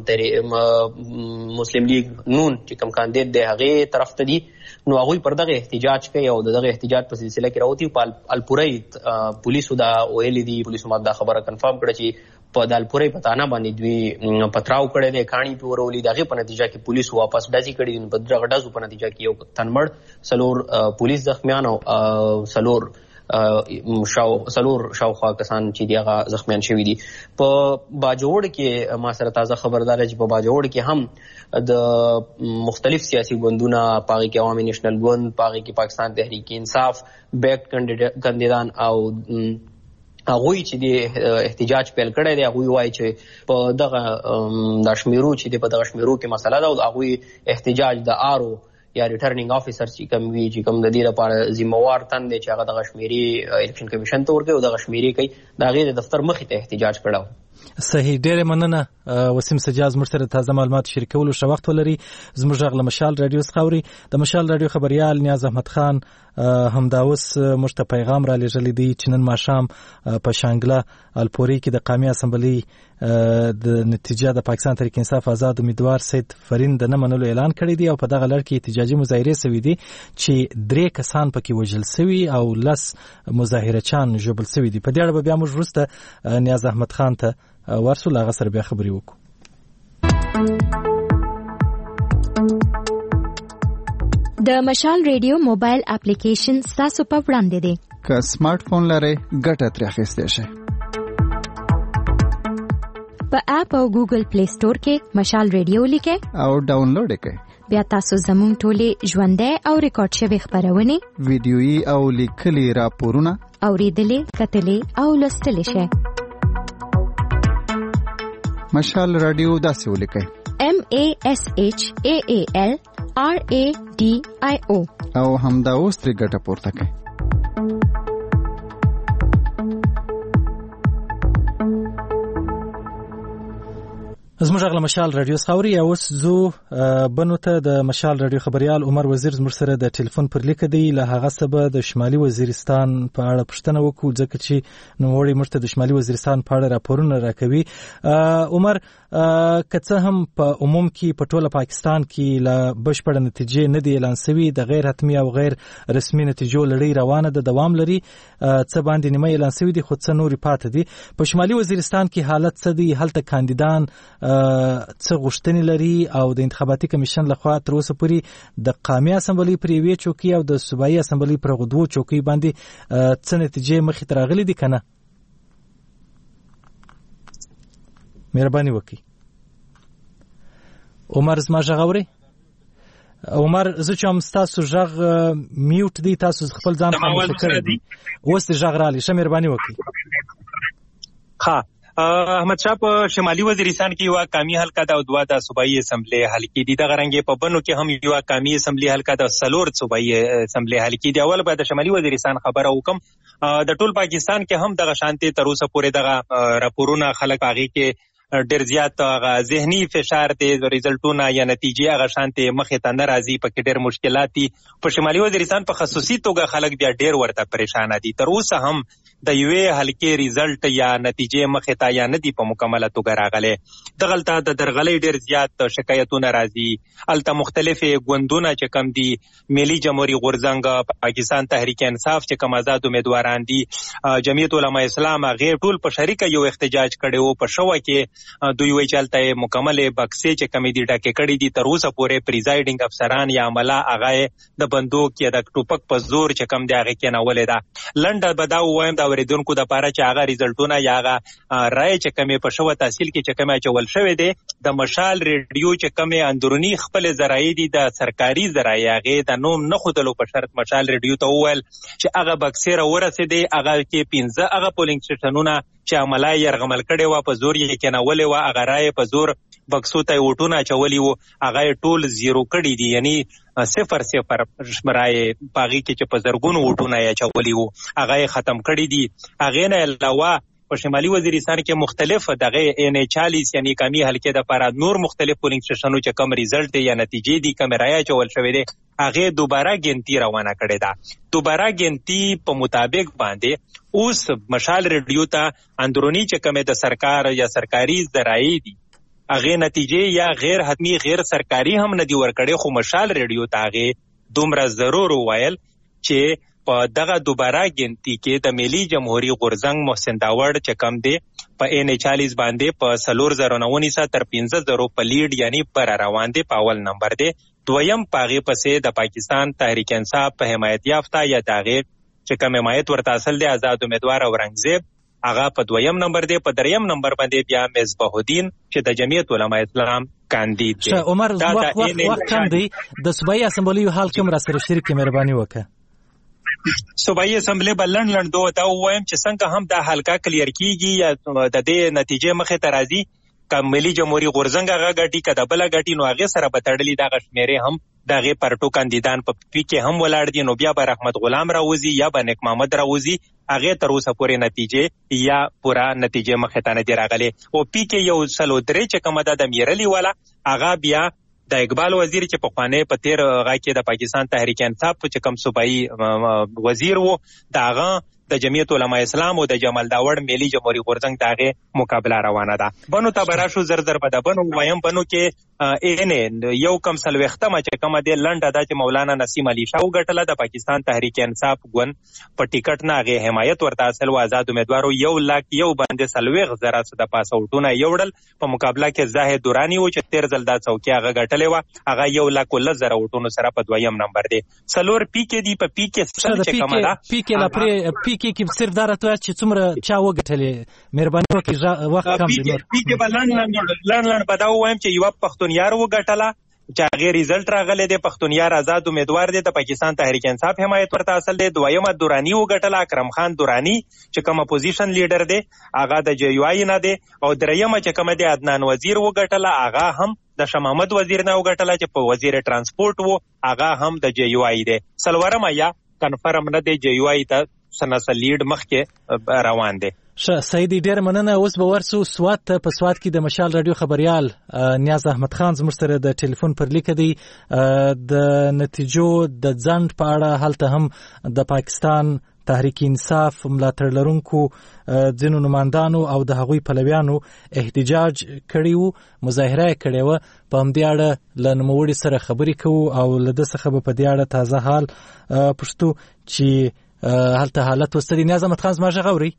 مسلم لیگ نون چې کوم کاندید دی هغې طرف ته دي، نو هغوی پر دغه احتجاج کوي او د دغه احتجاج په سلسله کې راوتي. په الپورۍ پولیسو دا ویلي دي، پولیسو ماته دا خبره کنفارم کړه چې په د الپورۍ په تانه باندې دوی پتراو کړی دی، کاڼي پې ورولي، د هغې په نتیجه کې پولیسو واپس ډزې کړي دي. په دغه ډزو په نتیجه کې یو تن مړ، څلور پولیس زخمیان او څلور شاو څلور شاوخوا کسان چې دي هغه زخمیان شوي دي. په باجوړ کې ما سره تازه خبردار چې په باجوړ کې هم د مختلف سیاسي ګوندونه، په هغې کې عوامي نیشنل ګوند، په هغې کې پاکستان تحریک انصاف، بیک کاندیدان او هغوی چې د احتجاج پیل کړی دی، هغوی وایي چې په دغه دا شمیرو چې دی په دغه شمیرو کې مسله ده او هغوی احتجاج د آرو یا ریټرنینګ افیسر چې کوم وي چې کوم د دې لپاره ذمہوار تن دی چې هغه دغه شمیرې الیکشن کمیشن ته ورکوي او دغه شمیرې کوي، د هغې د دفتر مخې ته احتجاج کړی. صحیح، ډېره مننه وسیم سجاد، زموږ سره تازه معلومات شریکولو ښه وخت ولري. زموږ غږ له مشال راډیو څخه اوري. د مشال راډیو خبریال نیاز احمد خان همدا اوس موږ ته پیغام را لېږلی دی چې نن ماښام په شانګله الپورۍ کې د قومي اسمبلۍ د نتیجه د پاکستان تحریک انصاف آزاد امیدوار سید فرین د نه منلو اعلان کړی دی او په دغه لړ کې احتجاجي مظاهرې سوي دي چې درې کسان پکې وژل سوي او لس مظاهرچیان ژوبل سوي دي. په دې اړه به بیا موږ وروسته نیاز احمد خان ته ورسو، له هغه سره بیا خبرې وکړو. د مشال ریډیو موبایل اپلیکیشن ستاسو په وړاندې دی. که سمارټ فون لرئ ګټه ترې اخیستی شئ. په اپ او ګوګل پلی سٹور کې مشال ریډیو لیکئ او ډاونلوډ یې کړئ. بیا تاسو زموږ ټولې ژوندۍ او ریکارډ شوې خپرونې، ویډیویي او لیکلي راپورونه اورېدلې، کتلې او لوستلی شئ. مشال راډیو داسې ولیکئ: M A S H A A L R A D I O او همدا اوس ترې ګټه پورته کړئ. زموږ غږ له مشال راډیو څخه اوري. اوس زو بنو ته د مشال راډیو خبریال عمر وزیر زموږ سره د ټلیفون پر لیکه دی. له هغه څخه به د شمالي وزیرستان په اړه پوښتنه وکړو ځکه چې نوموړی موږ ته د شمالي وزیرستان په اړه راپورونه راکوي. عمر، که څه هم په عموم کې په ټوله پاکستان کې له بشپړه نتیجې نه دی اعلان سوي، د غیر حتمي او غیر رسمي نتیجو لړۍ روانه ده، دوام لري. څه باندې نیمه اعلان سوي دي خو څه نورې پاتې دي. په شمالي وزیرستان کې حالت څه دی؟ هلته کاندیدان څه غوښتنې لري او د انتخاباتي کمیشن لخوا تر اوسه پورې د قومي اسمبلۍ پر یوې چوکۍ او د صوبایي اسمبلۍ پر هغو دوو چوکۍ باندې څه نتیجې مخې ته راغلي دي که نه؟ مهرباني وکړئ. عمر، زما غږ اورئ؟ عمر، زه چې هم ستاسو غږ میوټ دی، تاسو خپل ځان خاموشه کړی دی، اوس دې غږ راغلی. ښه، مهرباني وکړئ. ها، احمد شاه په شمالي وزیرستان کې یو قومي حلقه ده او دوه د صوبایي اسمبلی حلقې دي. دغه رنګ په بنو کې هم یو قومي اسمبلی حلقه ده، څلور صوبایي اسمبلی حلقې دي. اول به د شمالي وزیرستان خبره وکم. د ټول پاکستان کې هم دغه شانتي تر اوسه پورې دغه راپورونه خلک هغې کې ډېر زیات هغه ذهني فشار دی، ریزلټونه یا نتیجې هغه شانتي مخې ته نه راځي، پکې ډېر مشکلات دي. په شمالي وزیرستان په خصوصي توګه خلک بیا ډېر ورته پریشانه دي. تر اوسه هم د یوې حلقې ریزلټ یا نتیجې مخې ته یا نه دي په مکمله توګه راغلی. دغلته د درغلۍ ډېر زیات شکایتونه راځي. هلته مختلفې ګوندونه چې کوم دي، ملي جمهوري غورځنګ، پاکستان تحریک انصاف چې کوم آزاد امیدواران دي، جمعیت علما اسلام، هغې ټول په شریکه یو احتجاج کړی و. په شوه کې دوی وایي چې هلته یې مکملې بکسې چې کومې دي ډکې کړي دي. تر اوسه پورې پریزایډینګ افسران یا عمله هغه د بندوق یا د ټوپک په زور چې کوم دی هغې کېنولې ده. لنډه به دا ووایم، دا اوریدونکو د پاره چې هغه ریزلټونه یا هغه رائے چې کمې په شوه تحصیل کې چې کمې چول شوې دي د مشال ریډیو چې کمې اندرونی خپل ذرایع دي د سرکاري ذرایع هغه د نوم نه خودلو په شرط مشال ریډیو ته وویل چې هغه بکسره ورسېدي هغه کې پنځه هغه پولینګ سټیشنونه چې عملای يرغمل کړي و په زور یې کناولې و هغه رائے په زور بکسو ته وټونه چولې و هغه ټول زیرو کړي دي یعنی صفر صفر رائے پاغي کې چې په زرګونو وټونه یې چولې و هغه ختم کړي دي هغه نه علاوه په شمالي وزیرستان کې مختلف دغه ان چالیس یعنی کمی حلقې د پاره نور مختلف پولینګ سټیشنونو چې کم ریزلټ دی یا نتیجې دي کم رائے چول شوې دي هغه دوباره ګنتی روانه کړي ده دوباره ګنتی په مطابق باندې اوس مشال ریډیو ته اندرونی چې کم د سرکار یا سرکاري ذرایع دي هغه نتیجې یا غیر حتمی غیر سرکاري هم ندي ورکړي خو مشال ریډیو ته هغه دومره ضرور وایل چې په دغه دوباره ګنتی کې د ملي جمهوریت غورزنګ محسن داوړ چې کم دی په ان چالیس باندې په سلور زره نونی سره تر پنځه زره په لیډ یعنی پر روان دی په اول نمبر دی دویم پاغي پسې د پاکستان تحریک انصاف په حمایت یافته یا داغه چې کوم حمایت ورته اصل دی آزاد امیدوار اورنګزیب هغه په دویم نمبر دی په دریم نمبر باندې بیا مصباح الدین چې د جمعیت علماء اسلام کاندید دی عمر وخت وخت وخت کم دی د صوبایي اسمبلی حال کوم را سره شریک مهرباني وکړه صوبایي اسمبلی بلند لندو دا وایم چې څنګه هم د حلقه کلیر کیږي یا د دې نتیجې مخه ته راځي کوم ملي جمهوریت غورزنګ هغه غټي کده بل غټي نو هغه سره بتړلې دا غشمیره هم دغه پرټو کاندیدان په پی کې هم ولاړ دي نو بیا بر احمد غلام راوزی یا بنک محمد راوزی هغه تر اوسه پورې نتیجې یا پورا نتیجې مخه ته نه دی راغلي او پی کې یو سلو درې چې کومه د میرلی والا هغه بیا د اقبال وزیر چې په خوانه په تیر غا کې د پاکستان تحریک انصاف چې کوم صوبایي وزیر وو داغه د جمعیت علماء اسلام او د جمال داوړ ملي جمهوریت غورزنګ داغه مقابله روانه ده بنو تبراشو زر زر په دبنو وایم بنو کې ان یو کم سلوختمه چې کومه د لنډه د چې مولانا نسیم علي شاه وګټله د پاکستان تحریک انصاف ګون په ټیکټ نه غي حمایت ورته اصل و آزاد امیدوارو یو لاک یو باندې سلوغ زره د پاسوټونه یوړل په مقابله کې زاهد دورانی و چې تیر زلدا څوکي هغه غټلې و هغه یو لاک ول زره وټونو سره په دویم نمبر دی سلور پی کې دی په پی کې څه چې کومه ده پی کې لا پرې پی کې کې صرف دارته چې څومره چا وګټلې مهرباني وکړئ وخت کم دی نور پی کې بلان لن لن بداو وایم چې یو پښتونیار وګټله چې غیر ریزلټ راغله د پښتونیار آزاد امیدوار دی د پاکستان تحریک انصاف حمایت ورته اصل دی دویمه دورانی وګټله اکرم خان دورانی چې کوم اپوزیشن لیډر دی هغه د جی یو آی نه دی او دریمه چې کوم دی عدنان وزیر وګټله هغه هم د شاه محمد وزیر نه وګټله چې په وزیر ترانسپورت وو هغه هم د جی یو آی دی سلورمه یا کنفرم نه دی جی یو آی ته سناسه لیډ مخکې روان دی ش سیدی ډیر مننه اوس به ورسو سوات ته په سوات کې د مشال رادیو خبريال نیاز احمد خان زموږ سره د ټلیفون پر لیک دی د نتیجو د ځند په اړه هلته هم د پاکستان تحریک انصاف ملاتړ لرونکو ځینو نمائندانو او د هغوی پلویانو احتجاج کړی وو مظاهره کړې و په همدې اړه له نوموړي سره خبرې کوو او له ده څخه به په دې اړه تازه حال پوښتو چې هلته حالت وستدي نیاز احمد خان زما غږ اوري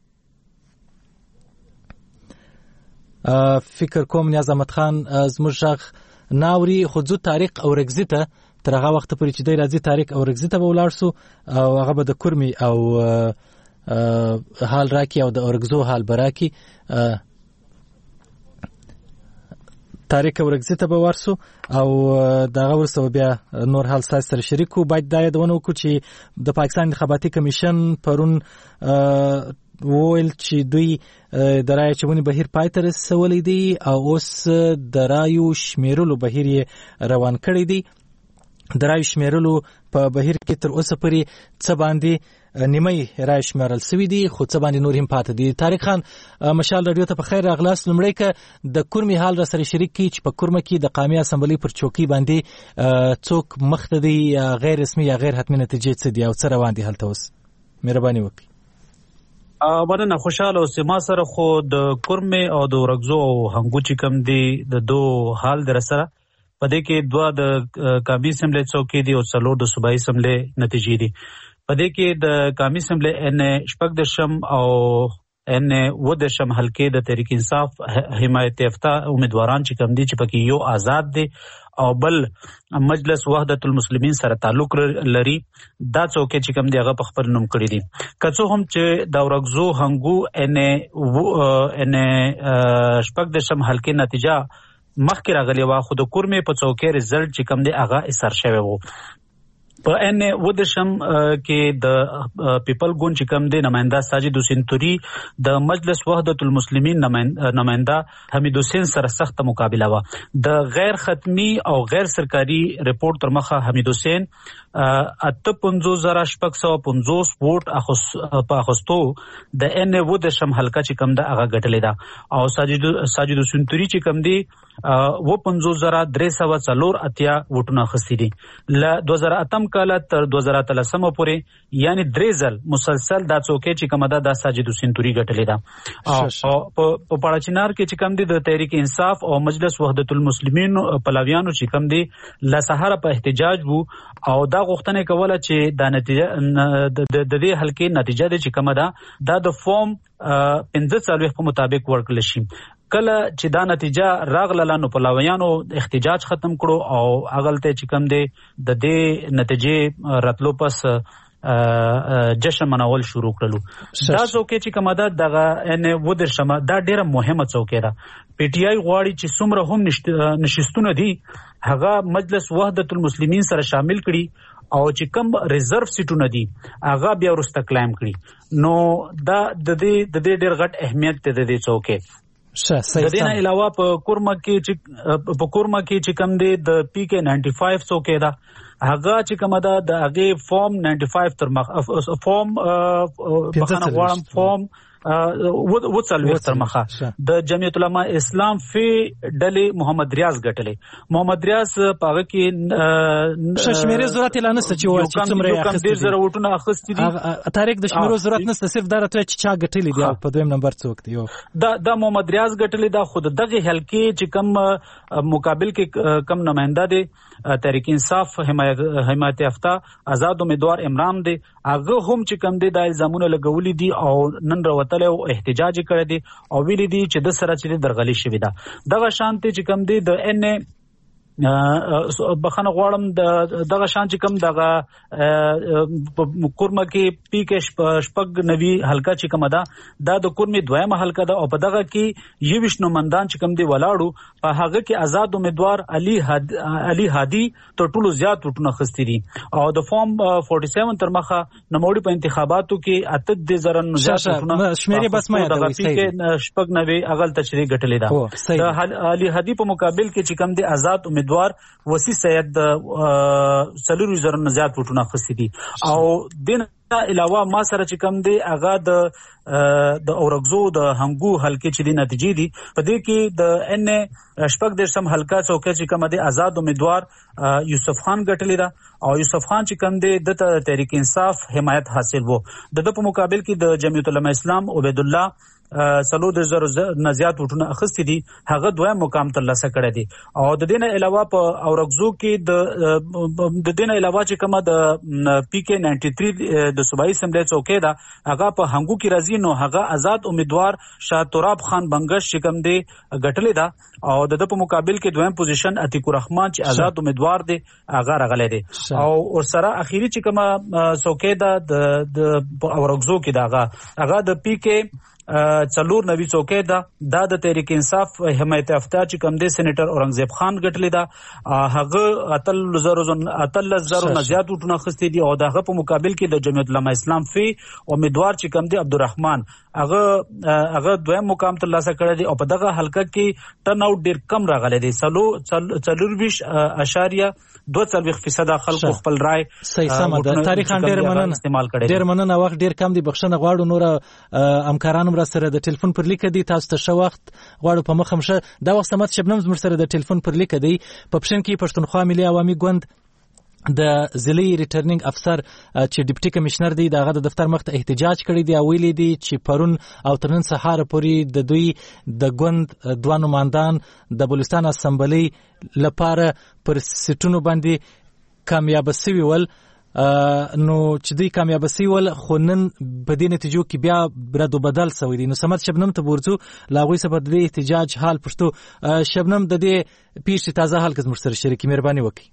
فکر کوم نیاز احمد خان زموږ غږ ناوري خو ځو تاریخ او رګزي ته تر هغه وخت پورې چې دی راځي تاریخ او رګزي ته به ولاړ سو او هغه به د کورمي او حال راکي او د اورګزو حال براکي تاریخ او رګزي ته به ورسو او دغه ورسو بیا نور حال ساس سره شریکو باید دا یادونه وکړو چې د پاکستان انتخاباتي کمیشن پرون وویل چې دوی د رایې چونې بهیر پای ته رسولی دی او اوس د رایو شمیرلو بهیر یې روان کړی دی د رایو شمیرلو په بهیر کې تر اوسه پورې څه باندې نیمه رایې شمیرل سوي دي خو څه باندې نور هم پاته دي طارق خان مشال رادیو ته په خیر راغلاست لومړی که د کورمي حال را سره شریک کړي چې په کورمه کې د قومي اسمبلی پر چوکۍ باندې څوک مخته دي یا غیر رسمي یا غیر حتمي نتیجې څه دي او څه روان دي هلته اوس مهرباني وکړئ مننه خوشاله اوسې ما سره خو د کورمې او د ورګزو او هنګو چې کوم دی د دو حال در سره په دې کې دوه د قومي اسمبلی څوکۍ دي او څلور د صوبایي اسمبلی نتیجې دي په دې کې د قومي اسمبلی ان شپږ دشم او ان و د شم حلقې د تحریک انصاف حمایت یافته امیدواران چې کوم دي چې پکې یو آزاد دي او بل مجلس وحدت المسلمین سره تعلق لري دا څوک چې کوم دی هغه په خپل نوم کړی دي کڅو هم چې دا ورغزو هنګو ان ان شپږ د شم حلقې نتیجه مخکې راغلی و خو د کورمې په څوکۍ رزلټ چې کوم دی هغه اثر شوی وو په ان ودشم کې د پیپل ګوند چې کوم دی نماینده ساجد حسین توری د مجلس وحدت المسلمین نماینده حمید حسین سره سخت مقابله و د غیر ختمی او غیر سرکاري ریپورت تر مخه حمید حسین اته پنځوس زره شپږ سوه پنځوس ووټ په اخیستو د ان ودشم حلقه چې کوم ده هغه ګټلې ده او ساجد ساجد حسین توری چې کوم دی و پنځوس زره درې سوه څلور اتیا ووټونه اخیستي دي له دوه زره اتم کاله تر دوه زره اتلسم پورې یعنی درې ځل مسلسل دا څوکۍ چې کومه ده دا ساجد حسین توری ګټلې ده او په پاړاچینار کې چې کوم دی د تحریک انصاف او مجلس وحدت المسلمین پلاویانو چې کوم دی له سهار په احتجاج وو او دا غوښتنه کوله چې دا نتیجه د دې حلقې نتیجه د چې کومه ده دا د فورم پنځه څلوېښت په مطابق ورکړل شي کله چې دا نتیجه راغله نو پلاویانو احتجاج ختم کړو او اغلته چې کوم دی د دې نتیجې راتلو پس جشن منول شروع کړلو دا څوکۍ چې کومه ده دغه ان ودرشمه دا ډیره مهمه څوکۍ ده پی ټی آی غواړي چې څومره هم نشستونه دي هغه مجلس وحدت المسلمین سره شامل کړي او چې کوم ریزرو سیټونه دي هغه بیا ورسته کلایم کړي نو دا د دې د دې ډیر غټ اهمیت دی د دې څوکۍ د دې نه علاوه په کورما کې چې په کورما کې چې کوم دی د پی کې نایمټي فایو څوکۍ ده هغه چې کومه ده د هغې فورم نایمټي فایو تر مخ فورم بخښنه غواړم فورم و څلوېښت تر مخه د جمعیت علما اسلام فی ډلې محمد ریاض ګټلې محمد ریاض په هغه کې شمیرې ضرورت یې لا نشته چې څومره یې اخیستي ډېر زره ووټونه اخیستي دي تاریخ د شمیرو ضرورت نشته صرف دا راته چې چا ګټلي دي په دویم نمبر څوک دی دا دا محمد ریاض ګټلې دا خود دغه حلقې چې کم مقابل کې کم نماینده دی تحریک انصاف حمایت یافته آزاد امیدوار عمران دی هغه هم چې کم دی دا الزامونه لګولي دي او نن راوتلی او احتجاج کړی دی او ویلي دي چې د سره چې درغلي شوې ده دغه شانتې چې کم دی د ان بخښنه غواړم دغه شان چې کوم دغه کورمه کې پی کې شپږ نوي حلقه چې کومه ده دا د کورمې دویمه حلقه ده او په دغه کې یوویشت نومندان چې کوم دی ولاړو په هغه کې آزاد امیدوار علي علي هادي تر ټولو زیات وټونه اخیستي دي او د فارم فورټي سیون تر مخه نوموړي په انتخاباتو کې اته د زره نه زیات وټونه شمیرې بس ما یادوي پی کې شپږ نوي اغل تشریح ګټلې ده د علي هادي په مقابل کې چې کوم دی آزاد امید وسی سید څلور زره نه زیات وټونه اخیستي دي او دین علاوه ما سره چې کوم دی هغه د د اورګزو د هنګو حلقې چې دی نتیجې دي په دې کې د ان شپږ دېرشم حلقه څوکۍ چې کوم دی آزاد امیدوار یوسف خان ګټلې ده او یوسف خان چې کوم دی د تحریک انصاف حمایت حاصل وو د په مقابل کې د جمعیت علما اسلام عبید الله څلور زره نه زیات وټونه اخیستي دي هغه دویم مقام ترلاسه کړی دی او د دې نه علاوه په اورګزو کې د د دې نه علاوه چې کومه د پی کې نایمټي تھری د صوبایي اسمبلی څوکۍ ده هغه په هنګو کې راځي نو هغه آزاد امیدوار شاه تراب خان بنګش چې کوم دی ګټلې ده او د په مقابل کې دویم پوزیشن عتیق الرحمن چې آزاد امیدوار دی هغه راغلی دی او ورسره اخیری چې کومه څوکۍ ده د اورګزو کې ده هغه هغه د پی کې څلور نوي څوکۍ ده دا د تحریک انصاف حمایت یافته چې کوم دی سېنیټر اورنګزیب خان ګټلې ده هغه اتلس زرو اتلس زرو نه زیات وټونه اخیستي دي او د هغه په مقابل کې د جمعیت علما اسلام فی امیدوار چې کوم دی عبدالرحمن هغه هغه دویم مقام ترلاسه کړی دی او په دغه حلقه کې ټرن آوټ ډیر کم راغلی دی څلور ویشت اشاریه دوه څلوېښت فیصده خلکو خپل رای صحیح سمه ده تاریخ ډیر مننه استعمال کړی ډیر مننه وخت ډیر کم دی بخښنه غواړو نور همکارانو سره د ټلیفون پر لیک دی تاسو ته شو وخت غواړو په مخه مشه دا وخت سمات شبنم زموږ سره د ټلیفون پر لیک دی په پښین کې پښتونخوا ملي عوامي ګوند د ضلعي ریټرنینګ افسر چې ډیپټي کمشنر دی دغه د دفتر مخ ته احتجاج کړی دی او ویلي دی چې پرون او تر نن سهار پورې د دوی د ګوند دوه نمایندان د بلوچستان اسمبلی لپاره پر سیټونو باندې کامیاب شوي ول نو چې دوی کامیاب سي ول خو نن په دې نتیجو کې بیا رد و بدل سوی دي. نو سمت شبنم ته ورځو لاغوي سبب د احتجاج حال پښتو شبنم د دې پیښې تازه حال کې مرسته شریکي مهرباني وکړي.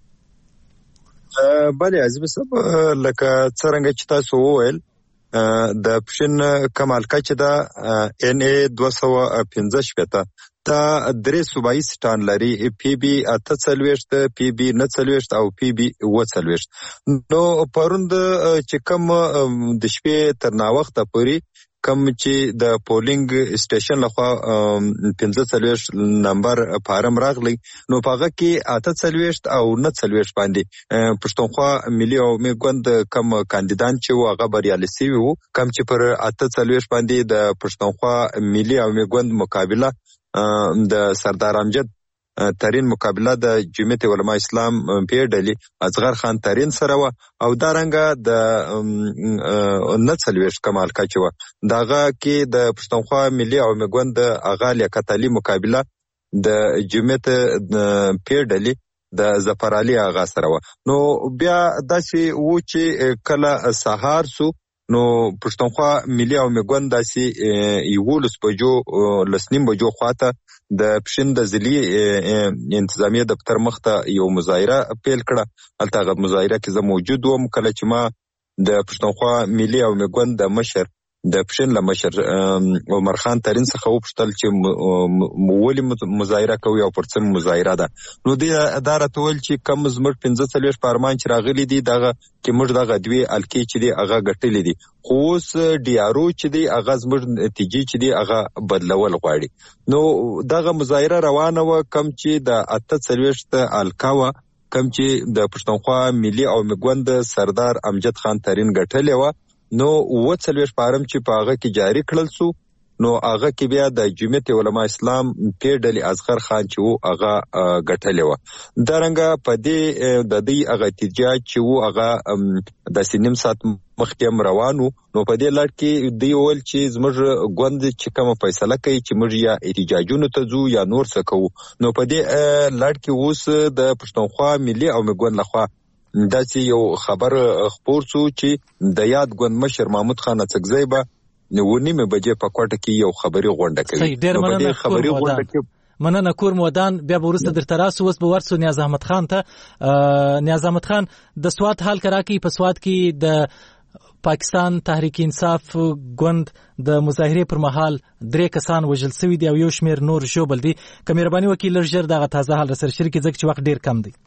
بله عزیز صاحب لکه څنګه چې تاسو وویل د پښین کمالکا چې دا ان ای دوه سوه پنځه شپېته دا درې صوبایي سټان لري، پی بي اته څلوېښت، پی بي نه څلوېښت او پی بي اوه څلوېښت. نو پرون چې کوم د شپې تر ناوخته پورې کوم چې د پولینګ سټیشن لخوا پنځه څلوېښت نمبر فارم راغلی نو په هغه کې اته څلوېښت او نه څلوېښت باندې پښتونخوا ملي عوامي ګوند کم کاندیدان چې و هغه بریالي سوي وو، کم چې پر اته څلوېښت باندې د پښتونخوا ملي عوامي ګوند مقابله د سردار امجد ترین مقابله د جمعیت علماء اسلام پی ډلې اصغر خان ترین سره و، او دا رنګه د نه څلوېښت کمالکا چې و دغه کې د پښتونخوا ملي عوامي ګوند اغا لیاقت علي مقابله د جمعیت پی ډلې د ظفر علي اغا سره و. نو بیا داسې و چې کله سهار سو نو پښتونخوا ملي عوامي ګوند داسې یولس بجو لس نیم بجو خواته د پښین د ضلعي انتظامیه دفتر مخته یو مظاهره پیل کړه. هلته هغه مظاهره کې زه موجود وم کله چې ما د پښتونخوا ملي عوامي ګوند د مشر د پښین له مشر عمر خان ترین څخه وپوښتل چې ولې مظاهره کوي او پر څه مظاهره ده. نو دې دا راته وویل چې کم زموږ پنځه څلوېښت پارلمان چې راغلي دي دغه کې موږ دغه دوې الکې چې دي هغه ګټلې دي، خو اوس ډي آر او چې دی هغه زموږ نتیجې چې دي هغه بدلول غواړي. نو دغه مظاهره روانه وه کم چې د اته څلوېښت الکا وه، کم چې د پښتونخوا ملي عوامي ګوند سردار امجد خان ترین ګټلې وه. نو اوه څلوېښت فارم چې په هغه کې جاري کړل سو نو هغه کې بیا د جمعیت علماء اسلام پی ډلې اصغر خان چې و هغه ګټلې وه. دارنګه په دې د دې هغه احتجاج چې و هغه داسې نیم ساعت مخکې هم روان و. نو په دې لړ کې دوی وویل چې زموږ ګوند چې کومه فیصله کوي چې موږ یا احتجاجونو ته ځو یا نور څه کوو. نو په دې لړ کې اوس د پښتونخوا ملي عوامي ګوند لخوا داسې یو خبر خپور سو چې د یاد ګوند مشر محمود خان اڅکزی به نو نیمه بجې په کوټه کې یو خبري غونډه کوي. ډېر مننه خبري غونډه کې مننه کور مودان. بیا به ورسته درته راسو. اوس به ورسو نیاز احمد خان ته. نیاز احمد خان د سواد حال کرا کې په سواد کې د پاکستان تحریک انصاف ګوند د مظاهره پر مهال درې کسان وژل شوي دي او یو شمیر نور ژوبل دي. که مهرباني وکړي لږ ژر دغه تازه حال سره شریک ځکه چې وخت ډېر کم دی.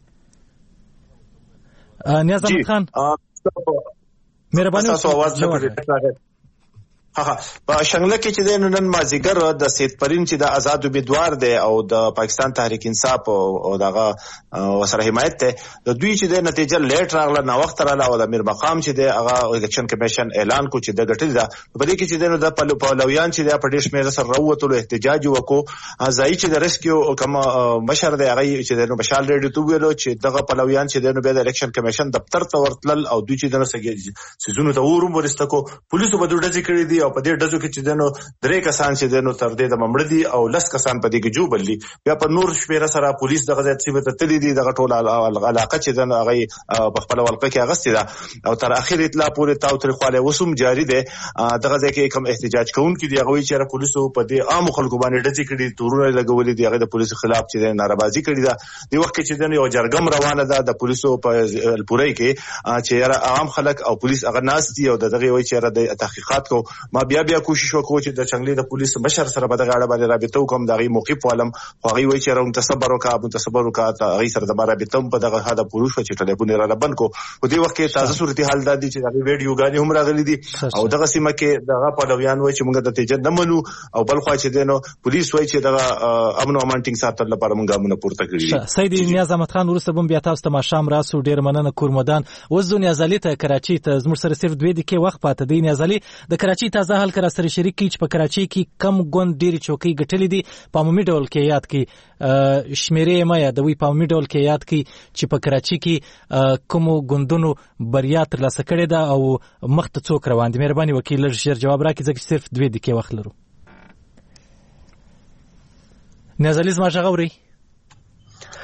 نیاز احمد خان مهرباني وکړئ. ها ها په شنګله کې چې د نن مازیګر د سید پرین چې د آزاد امیدوار دی او د پاکستان تحریک انصاف او دغه وسره حمایت ته د دوی چې د نتیجه لیټ راغله نو وخت رااله او د امیر مقام چې د هغه الیکشن کمیشن اعلان کو چې د غټل دا په دې کې چې د پلوپلویان چې د پردیش مې سره وروتلو احتجاج وکړو ځای چې د ریسکیو کوم مشر دی هغه چې د مشال ریډیو تو ویلو چې دغه پلویان چې د نو د الیکشن کمیشن دفتر ته ورتل او دوی چې د سګي سيزونو ته ورم ورستکو پولیسو په دوړه ذکر دي او په دې ډزو کې چې دنو درې کسان چې دنو تر دې د ممړ دي او لس کسان په دې کې جوړ دي. بیا په نور شپېره سره پولیس دغه ځای ته تللی دي دغه ټول علاقه چې دنو هغه په خپل ولقه کې اغستې ده او تر اخر اطلاع پورې تاو تر خاله وسوم جاری ده. دغه ځای کې کوم احتجاج کوونکي دی هغه چې پولیسو په دې عام خلکو باندې ډزې کړي تورونه لګولې دي هغه د پولیسو خلاف چې نارضایي کړي ده. د وخت کې چې دنو یو جرګم روانه ده د پولیسو په الپورای کې چې عام خلک او پولیس هغه ناس دي او دغه وایي چې د تحقیقات کو ما بیا بیا کوشش وکړو چې د چنګلې د پولیس مشر سره په دغه اړه باندې رابطه وکم دغه موقف ولم خو هغه وایي چې راو تصبر وکړه متصبر وکړه هغه سره د رابطه په دغه هدا پولیس چې ټلیفون را بند کو په دې وخت کې تازه صورتحال د دې چې دغه ویډیو غانې هم راغلي دي او دغه سیمه کې دغه پلویان وایي چې موږ د نتیجه نه منو او بل خو چې دینو پولیس وایي چې دغه امن او امان ټینګ ساتل لپاره موږ موږ پورته کړی. سید نیاز احمد خان ورسته بم بیا تاسو ته ماشام راسو. ډیر مننه کورمدان. اوس د نیاز علي ته کراچي ته زموږ سره صرف دوه دقیقې وخت پاتې دی. نیاز علي د کراچي تازه حال کرا سره شریک کی چې په کراچي کې کم ګوند ډېری چوکۍ ګټلې دي په عمومي ډول کې یاد کی شمیرې ما یادوي په عمومي ډول کې یاد کی چې په کراچي کې کوم ګوندونو بریا ترلاسه کړې ده او مخ ته څوک روان دي. مهرباني وکړئ لږ ژر جواب راکړئ ځکه صرف دوه دقیقې وخت لرو. نیاز علي زما غږ اورئ؟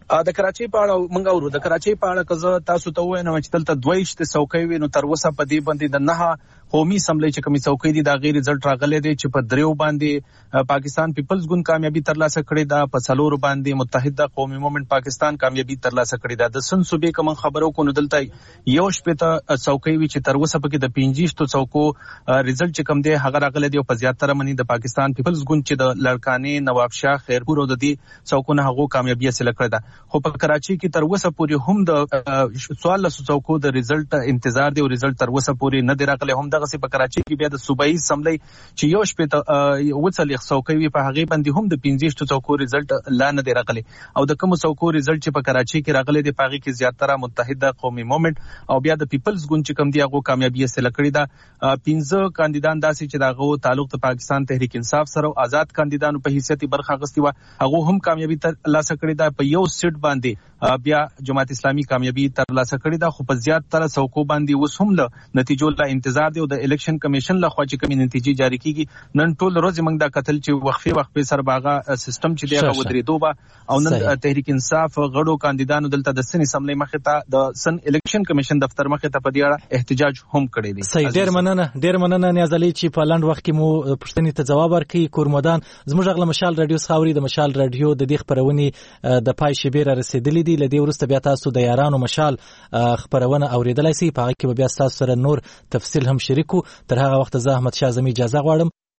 د کراچۍ په اړه موږ اورو د کراچۍ په اړه که زه تاسو ته ووایم چې دلته دوه ویشت څوکۍ وي نو تر اوسه په دې باندې د نهه قومي اسمبلی چې کومې څوکۍ دي دا غیر رزلټ راغلی دی چې په دریو باندې پاکستان پیپلز ګوند کامیابی ترلاسه کړې ده، په څلورو باندې متحده قومي مومنت پاکستان کامیابی ترلاسه کړې ده. د سن صوبې کوم خبرو کو نو دلته یو شپږ څوکۍ وي چې تر اوسه پکې د پنځه څوکو رزلټ چې کوم دی هغه راغلی دی او په زیاتره منی د پاکستان پیپلز ګوند چې د لړکانې نواب شاه خیرپور او د دې څوکو نه هغه کامیابی حاصل کړې ده. خو په کراچۍ کې تر اوسه پورې هم د سوال له څوکو د رزلټ انتظار دی او رزلټ تر اوسه پورې نه دی راغلی. هم دغه په کراچۍ کې بیا د صوبایي اسمبلی چې یو شپږ وڅلېخ څوکۍ وي په هغې باندې هم د پنځه څوکو رزلټ لا نه دی راغلی او د کومو څوکو رزلټ چې په کراچۍ کې راغلی دی په هغې کې زیاتره متحده قومي مومنت او بیا د پیپلز ګوند چې کوم دی هغه کامیابي حاصله کړې ده. پنځه کاندیدان داسې چې د هغو تعلق د پاکستان تحریک انصاف سره او آزاد کاندیدانو په حیثیت برخه اخیستې وه هغه هم کامیابي ترلاسه کړې ده. په یو سیټ باندې بیا جماعت اسلامي کامیابي ترلاسه کړې ده خو په زیاتره څوکو باندې اوس هم له نتیجو لا انتظار دی او د الیکشن کمیشن لخوا چې کومې نتیجې جاری کیږي. نن ټول ورځ موږ دا کتل چې وقفه وقفه سره باغه سیستم چې دی هغه ودرېدو به او نن تحریک انصاف غړو کاندیدانو دلته د سن اسمبلی مخې ته د سن الیکشن کمیشن دفتر مخې ته په دې اړه احتجاج هم کړی دی. صحیح، ډېر مننه ډېر مننه نیاز علي چې په لنډ وخت کې مو پوښتنې ته ځواب ورکړي. کورمدان زموږ غږ له مشال رادیو څخه اوري. د مشال رادیو د دې خپرونې د پای شیبې را رسېدلې دي. له دې وروسته بیا تاسو د یارانو مشال خپرونه اورېدلی سئ. په هغه کې به بیا ستاسو سره نور تفصیل هم شریکو. تر هغه وخت زه احمد شاه اعظمي اجازه غواړم.